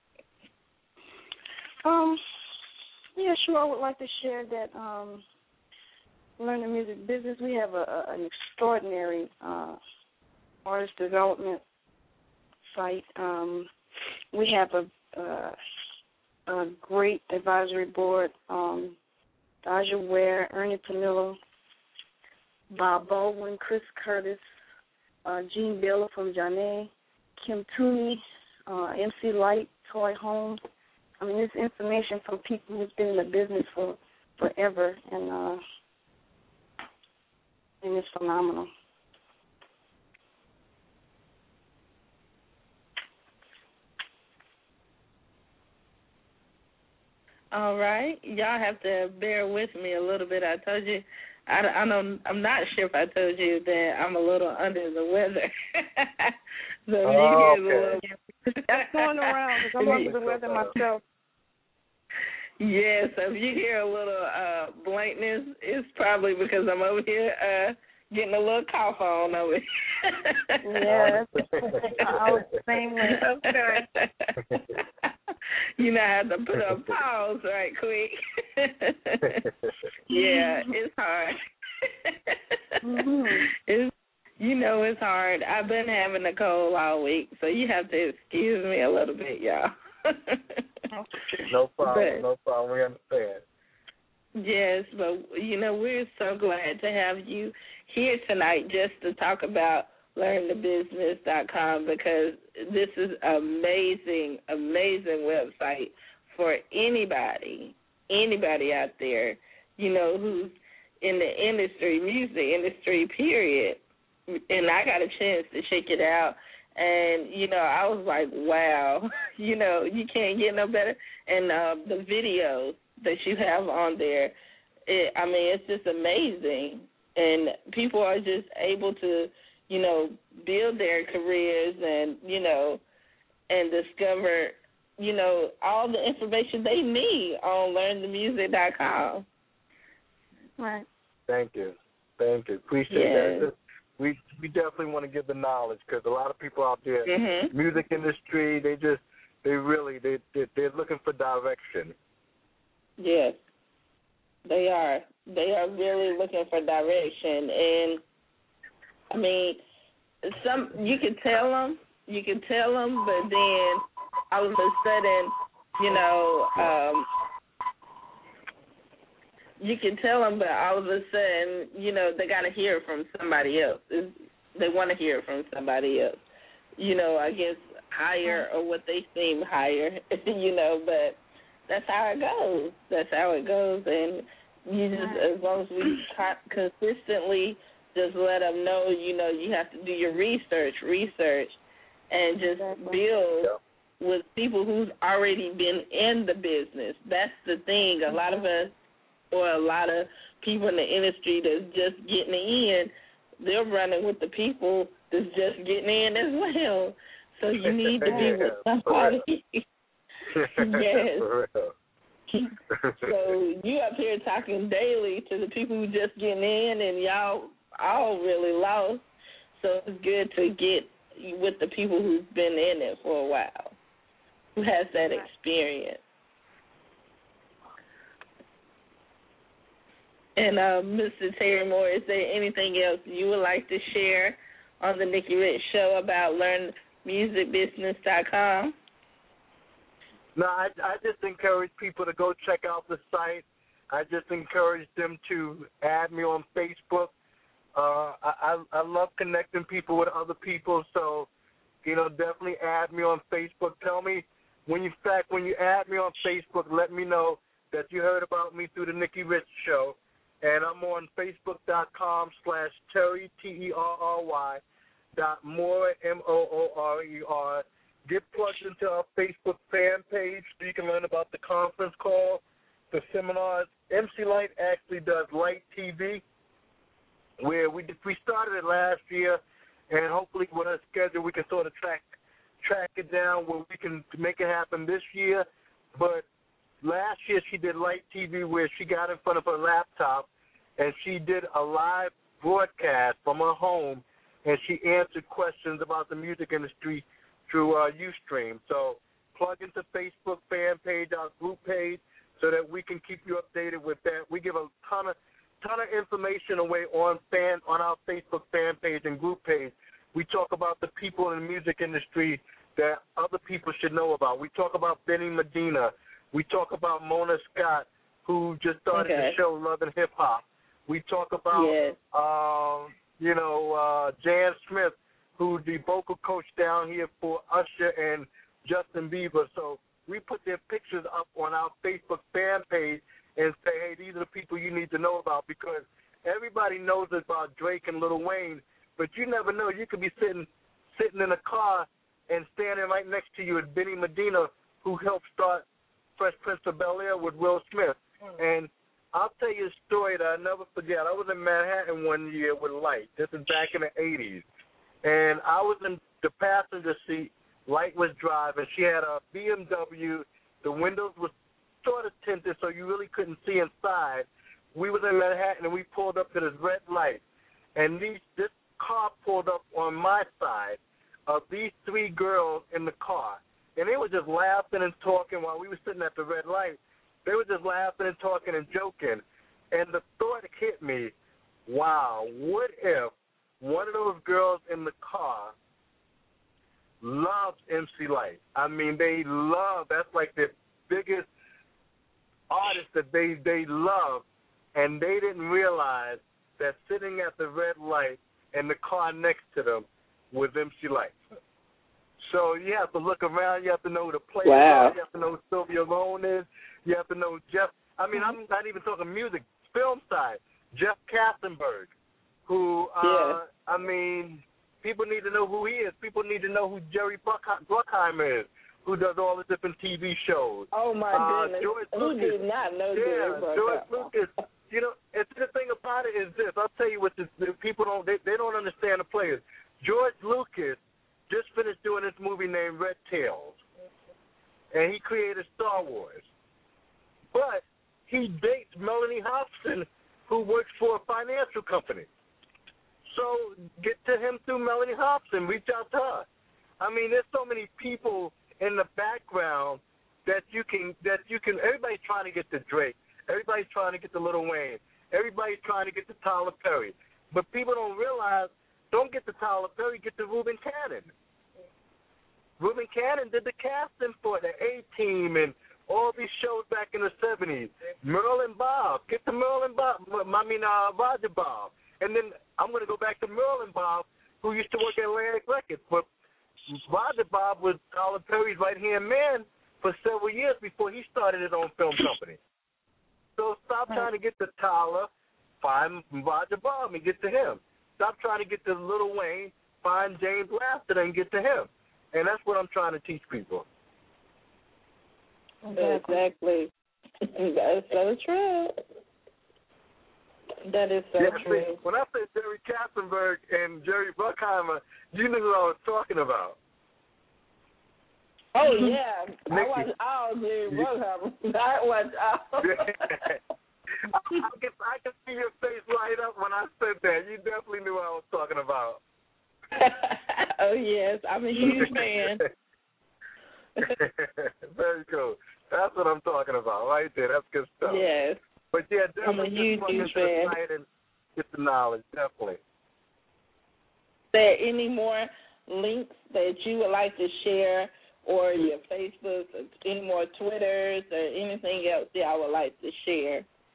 Um, yeah, sure. I would like to share that um, Learn the Music Business, we have a, a, an extraordinary uh, artist development site. Um, we have a, uh, a great advisory board. Um, Daja Ware, Ernie Panillo, Bob Baldwin, Chris Curtis, uh, Gene Baylor from Janae, Kim Tooney, uh, M C Lyte, Toy Holmes. I mean, this information from people who've been in the business for forever, and uh, and it's phenomenal. All right, y'all have to bear with me a little bit. I told you. I, I don't, I'm not sure if I told you that I'm a little under the weather. So oh, you hear okay. a little That's going around because I'm under the weather myself. Yeah, so if you hear a little uh, blankness, it's probably because I'm over here uh, getting a little cough on over here. Yes. I was the same way. Okay. You know, I have to put a pause right quick. Yeah, it's hard. Mm-hmm. It's, you know it's hard. I've been having a cold all week, so you have to excuse me a little bit, y'all. No problem, but, no problem. We understand. Yes, but, you know, we're so glad to have you here tonight just to talk about learn the business dot com because this is amazing, amazing website for anybody, anybody out there, you know, who's in the industry, music industry, period. And I got a chance to check it out. And, you know, I was like, wow, you know, you can't get no better. And uh, the videos that you have on there, it, I mean, it's just amazing. And people are just able to, you know, build their careers and, you know, and discover, you know, all the information they need on learn the music dot com. Right. Thank you. Thank you. Appreciate yes. that. We we definitely want to give the knowledge because a lot of people out there, mm-hmm. music industry, they just, they really, they, they, they're looking for direction. Yes, they are. They are really looking for direction. And, I mean, some you can tell them, you can tell them, but then all of a sudden, you know, um, you can tell them, but all of a sudden, you know, they got to hear it from somebody else. It's, they want to hear it from somebody else. You know, I guess higher or what they seem higher, you know, but that's how it goes. That's how it goes. And you just, as long as we consistently just let them know, you know, you have to do your research, research, and just build with people who's already been in the business. That's the thing. A lot of us, or a lot of people in the industry that's just getting in, they're running with the people that's just getting in as well. So you need to be with somebody. Yes. So you up here talking daily to the people who just getting in, and y'all all really lost. So it's good to get with the people who's been in it for a while, who has that experience. And uh, Mister Terry Moore, is there anything else you would like to share on the Nikki Rich Show about learn music business dot com? No, I, I just encourage people to go check out the site. I just encourage them to add me on Facebook. Uh, I, I, I love connecting people with other people, so, you know, definitely add me on Facebook. Tell me, when you, in fact, when you add me on Facebook, let me know that you heard about me through the Nikki Rich Show. And I'm on Facebook.com slash Terry, T E R R Y, dot Moore, M O O R E R. Get plugged into our Facebook fan page so you can learn about the conference call, the seminars. M C Light actually does Light T V, where we we started it last year, and hopefully with our schedule we can sort of track track it down where we can make it happen this year. But last year she did Light T V where she got in front of her laptop and she did a live broadcast from her home, and she answered questions about the music industry through uh, Ustream. So plug into Facebook fan page, our group page, so that we can keep you updated with that. We give a ton of ton of information away on fan on our Facebook fan page and group page. We talk about the people in the music industry that other people should know about. We talk about Benny Medina. We talk about Mona Scott, who just started okay. the show Love and Hip Hop. We talk about, yes. um, you know, uh, Jan Smith, who's the vocal coach down here for Usher and Justin Bieber. So we put their pictures up on our Facebook fan page and say, hey, these are the people you need to know about, because everybody knows about Drake and Lil Wayne, but you never know. You could be sitting sitting in a car and standing right next to you is Benny Medina, who helped start Fresh Prince of Bel-Air with Will Smith. And I'll tell you a story that I'll never forget. I was in Manhattan one year with Light. This is back in the eighties. And I was in the passenger seat Light was driving. She had a B M W. The windows were sort of tinted, so you really couldn't see inside. We was in Manhattan, and we pulled up to this red light. And these, this car pulled up on my side of these three girls in the car. And they were just laughing and talking while we were sitting at the red light. They were just laughing and talking and joking. And the thought hit me, wow, what if one of those girls in the car loves M C Lyte? I mean, they love, that's like their biggest artist that they, they love, and they didn't realize that sitting at the red light and the car next to them was M C Lyte. So you have to look around. You have to know who the players wow. are. You have to know who Sylvia Lone is. You have to know Jeff. I mean, I'm not even talking music, film side. Jeff Katzenberg, who, uh, yeah. I mean, people need to know who he is. People need to know who Jerry Bruckheimer is, who does all the different T V shows. Oh, my uh, goodness. George Who Lucas. did not know yeah, Jerry Bruckheimer? George Lucas. You know, and the thing about it is this. I'll tell you what this, people don't, they, they don't understand the players. George Lucas just finished doing this movie named Red Tails, and he created Star Wars. But he dates Melanie Hobson, who works for a financial company. So get to him through Melanie Hobson. Reach out to her. I mean, there's so many people in the background that you can, that you can, everybody's trying to get to Drake. Everybody's trying to get to Lil Wayne. Everybody's trying to get to Tyler Perry. But people don't realize, don't get to Tyler Perry, get to Reuben Cannon. Reuben Cannon did the casting for the A-Team and all these shows back in the seventies. Merle and Bob. Get to Merle and Bob. I mean, uh, Roger Bob. And then I'm going to go back to Merle and Bob, who used to work at Atlantic Records. But Roger Bob was Tyler Perry's right-hand man for several years before he started his own film company. So stop trying to get to Tyler, find Roger Bob and get to him. Stop trying to get to Lil Wayne, find James Lafter and get to him. And that's what I'm trying to teach people. Exactly. That's so true. That is so yeah, true. See, when I said Jerry Katzenberg and Jerry Bruckheimer, you knew who I was talking about. Oh, yeah. I Nikki. watched all Jerry Bruckheimer. I watched all. I, I, can, I can see your face light up when I said that. You definitely knew what I was talking about. Oh, yes. I'm a huge fan. Very cool. That's what I'm talking about right there. That's good stuff. Yes. But, yeah, I'm a definitely huge, just huge into the fan. site and get the knowledge, definitely. Is there any more links that you would like to share, or your Facebook, or any more Twitters, or anything else that I would like to share?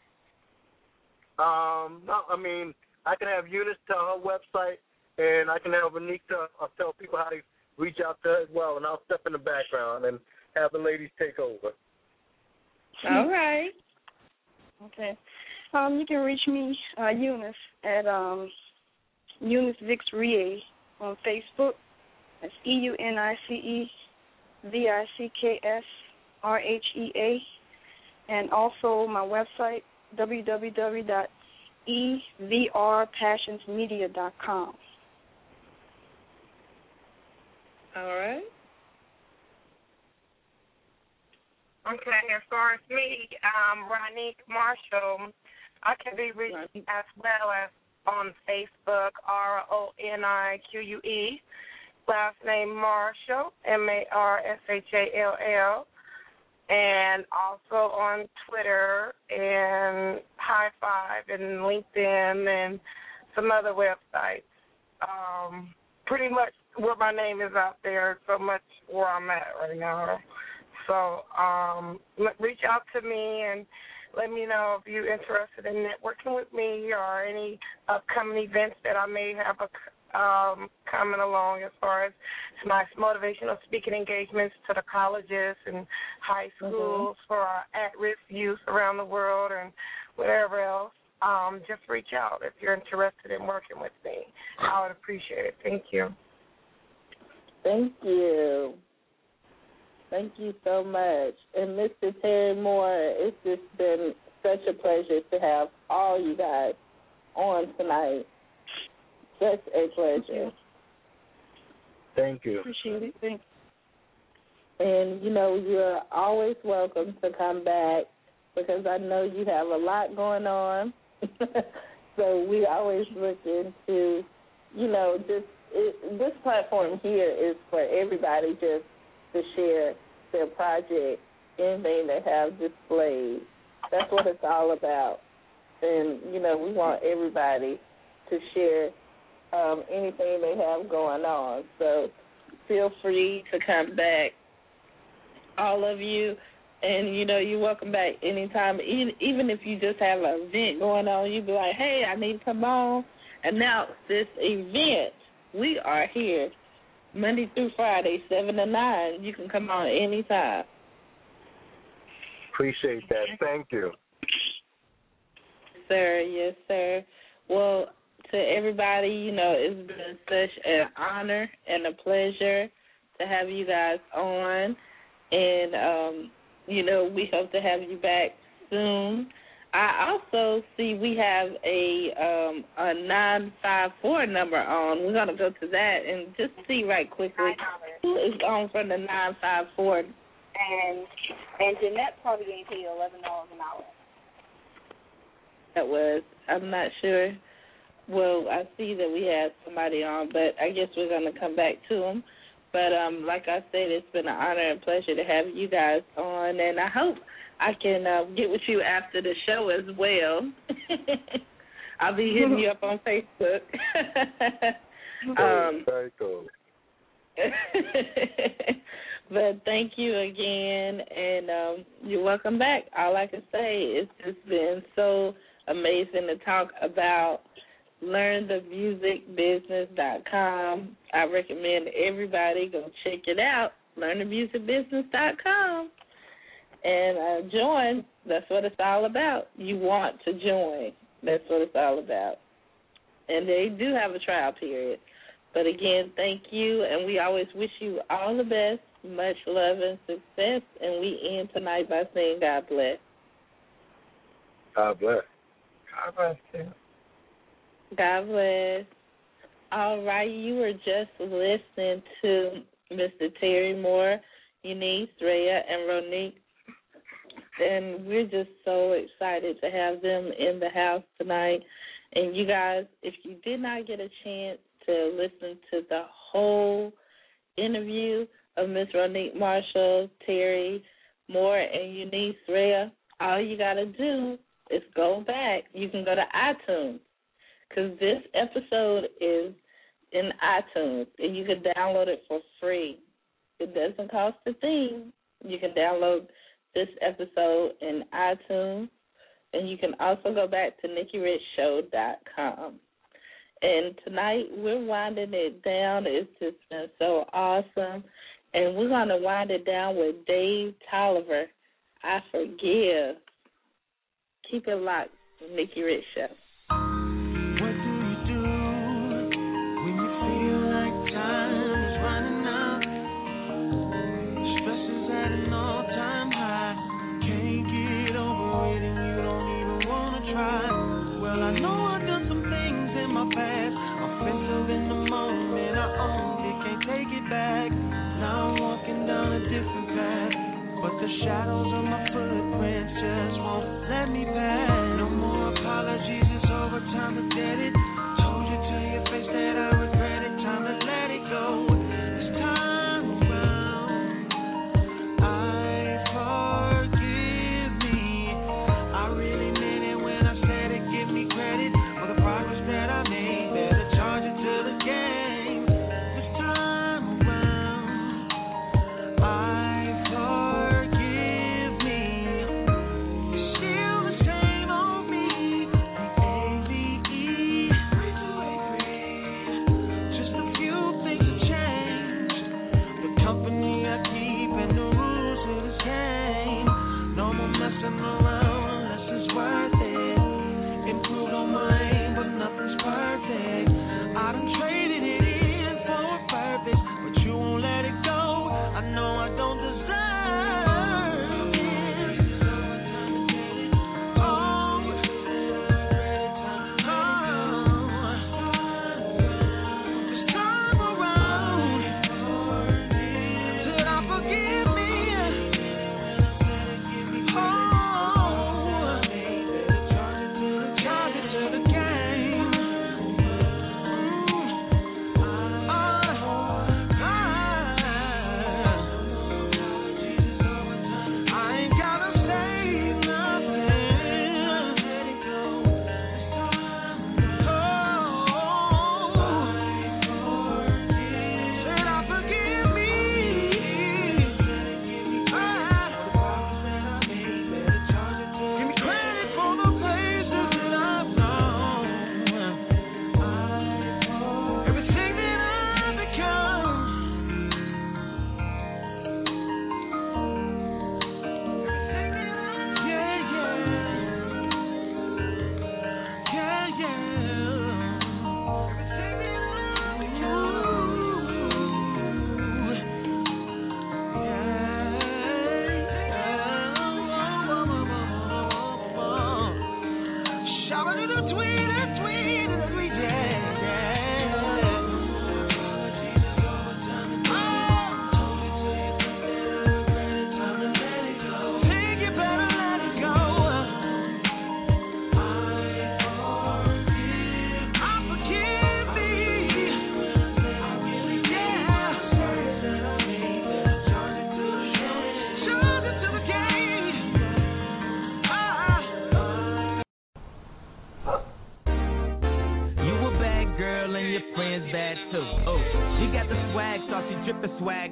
Um, no, I mean, I can have Eunice tell her website, and I can have Anika uh, tell people how to reach out to her as well, and I'll step in the background and have the ladies take over. All right. Okay. Um, you can reach me, uh, Eunice, at um, Eunice Vicks Rie on Facebook. That's E U N I C E V I C K S R H E A. And also my website, w w w dot e v r passions media dot com. All right. Okay, as far as me, um, Ronique Marshall, I can be reached as well as on Facebook, R O N I Q U E, last name Marshall, M A R S H A L L, and also on Twitter and High Five and LinkedIn and some other websites. Um, pretty much where my name is out there, so much where I'm at right now. So um, reach out to me and let me know if you're interested in networking with me or any upcoming events that I may have a, um, coming along as far as my motivational speaking engagements to the colleges and high schools mm-hmm. for our at-risk youth around the world and whatever else. Um, just reach out if you're interested in working with me. I would appreciate it. Thank you. Thank you. Thank you so much. And Mister Terry Moore, it's just been such a pleasure to have all you guys on tonight. Such a pleasure. Thank you. Appreciate it. Thank And, you know, you're always welcome to come back because I know you have a lot going on. So we always look into, you know, just it, this platform here is for everybody just to share their project, anything they have displayed. That's what it's all about. And, you know, we want everybody to share um, anything they have going on. So feel free to come back, all of you. And, you know, you're welcome back anytime. Even, even if you just have an event going on, you be like, hey, I need to come on, announce this event. We are here Monday through Friday, seven to nine. You can come on anytime. Appreciate that. Thank you. Sir, yes, sir. Well, to everybody, you know, it's been such an honor and a pleasure to have you guys on. And, um, you know, we hope to have you back soon. I also see we have a um, a nine five four number on. We're going to go to that and just see right quickly who is on from the nine five four. And and Jeanette probably getting paid eleven dollars an hour. That was, I'm not sure. Well, I see that we had somebody on, but I guess we're going to come back to them. But um, like I said, it's been an honor and pleasure to have you guys on, and I hope I can uh, get with you after the show as well. I'll be hitting you up on Facebook. um, Very cool. But thank you again, and um, you're welcome back. All I can say is it's been so amazing to talk about learn the music business dot com. I recommend everybody go check it out, learn the music business dot com, and uh, join. That's what it's all about. You want to join. That's what it's all about. And they do have a trial period. But, again, thank you, and we always wish you all the best, much love and success, and we end tonight by saying God bless. God bless. God bless you. God bless. All right, you were just listening to Mister Terry Moore, Eunice, Rhea, and Ronique, and we're just so excited to have them in the house tonight. And you guys, if you did not get a chance to listen to the whole interview of Miss Ronique Marshall, Terry Moore, and Eunice, Rhea, all you got to do is go back. You can go to iTunes, because this episode is in iTunes, and you can download it for free. It doesn't cost a thing. You can download this episode in iTunes, and you can also go back to nikki rich show dot com. And tonight we're winding it down. It's just been so awesome. And we're going to wind it down with Dave Tolliver, I Forgive. Keep it locked, Nikki Rich Show. The shadows of my footprints just won't let me pass. No more apologies, it's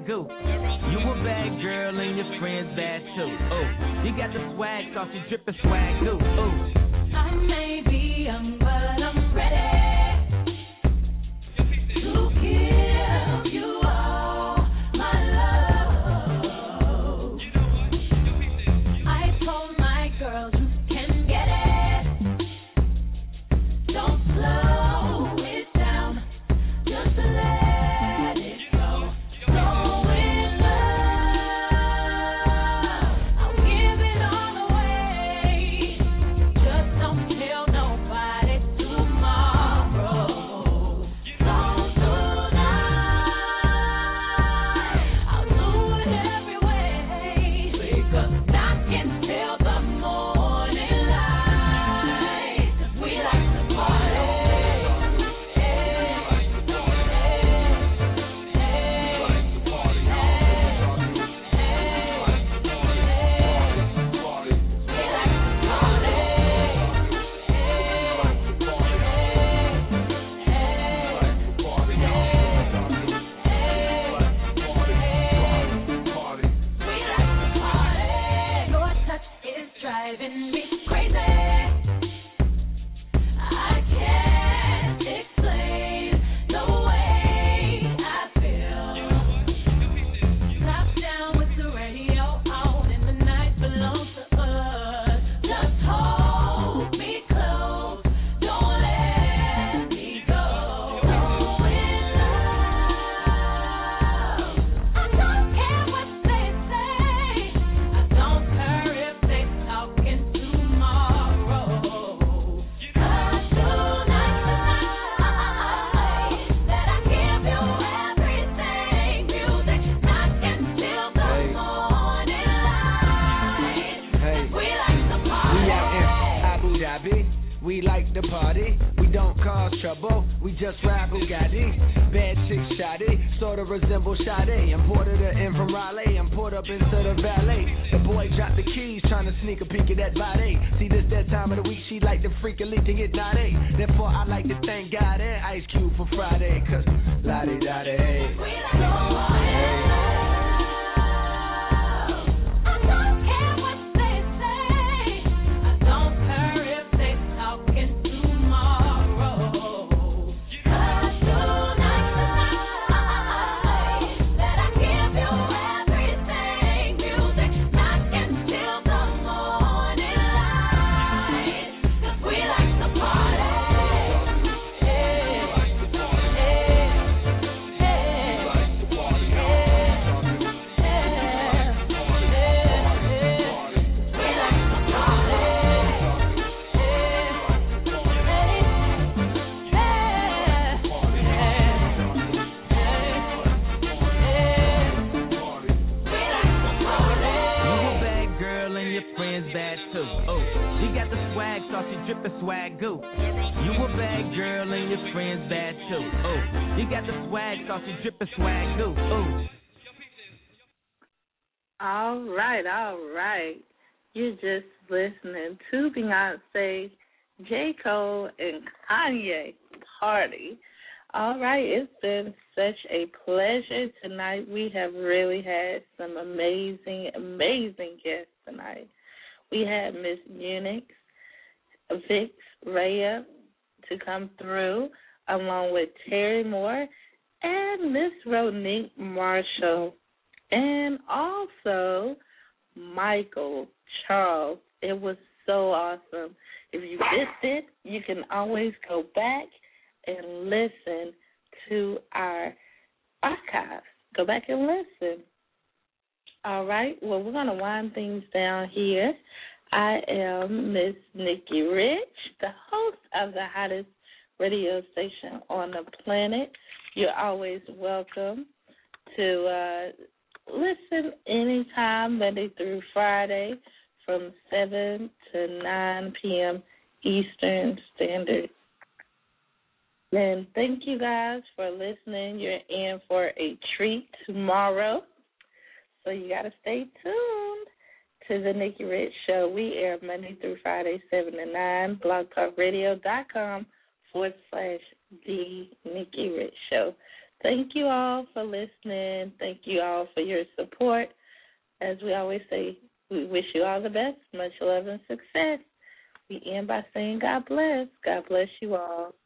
swag goo. You a bad girl and your friends bad too. Ooh, you got the swag, saucy drippin' swag goo. Ooh. I may be young, but I'm ready to give you all my love. I told my girls you can get it. Don't slow it down, just let it go. Go with love. I'll give it all away. Just don't tell nobody tomorrow. So tonight, I'll do it every way. Because I can tell the morning light. 'Cause we like to party. Your touch is driving me crazy. I can't explain the way I feel. Top down with the radio on, and the night belongs to us. Just hold me close, don't let me go. Go in love. I don't care what they say. I don't care if they talking tomorrow. 'Cause tonight, tonight, that I give you everything. Music knocking till the morning light. Hey, We like to we party. out in Abu Dhabi. We like to party. We don't cause trouble. We just ride Bugatti. Bad chick shoddy, sort of resemble Sade. Imported her in from Raleigh and pulled up into the valet. The boy dropped the keys, trying to sneak a peek at that body. See, this that time of the week, she like to freak a leak and get naughty. Therefore, I like to thank God and Ice Cube for Friday. Cause la-di-da-di. We like to party. I don't care what they say. I don't care if they talking tomorrow. 'Cause tonight, tonight, that I give you everything. Music knocking till the morning light. 'Cause we like to party. You a bad girl and your friends bad too. Oh, she got the swag, saucy drippin' swag goo. You a bad girl and your friends bad too. Oh, you got the swag, saucy drippin' swag goo. Oh. All right, all right. You're just listening to Beyonce, J. Cole, and Kanye Party. All right, it's been such a pleasure tonight. We have really had some amazing, amazing guests tonight. We had Miss Unix, Vix Raya to come through, along with Terry Moore and Miss Ronique Marshall, and also Michael Charles. It was so awesome. If you missed it, you can always go back and listen to our archives. Go back and listen. All right. Well, we're going to wind things down here. I am Miss Nikki Rich, the host of the hottest radio station on the planet. You're always welcome to uh, listen anytime, Monday through Friday, from seven to nine p.m. Eastern Standard. And thank you guys for listening. You're in for a treat tomorrow, so you got to stay tuned to the Nikki Rich Show. We air Monday through Friday, seven to nine, blogtalkradio.com forward slash the Nikki Rich Show. thank you all for listening. Thank you all for your support. As we always say, we wish you all the best, much love and success. We end by saying God bless. God bless you all.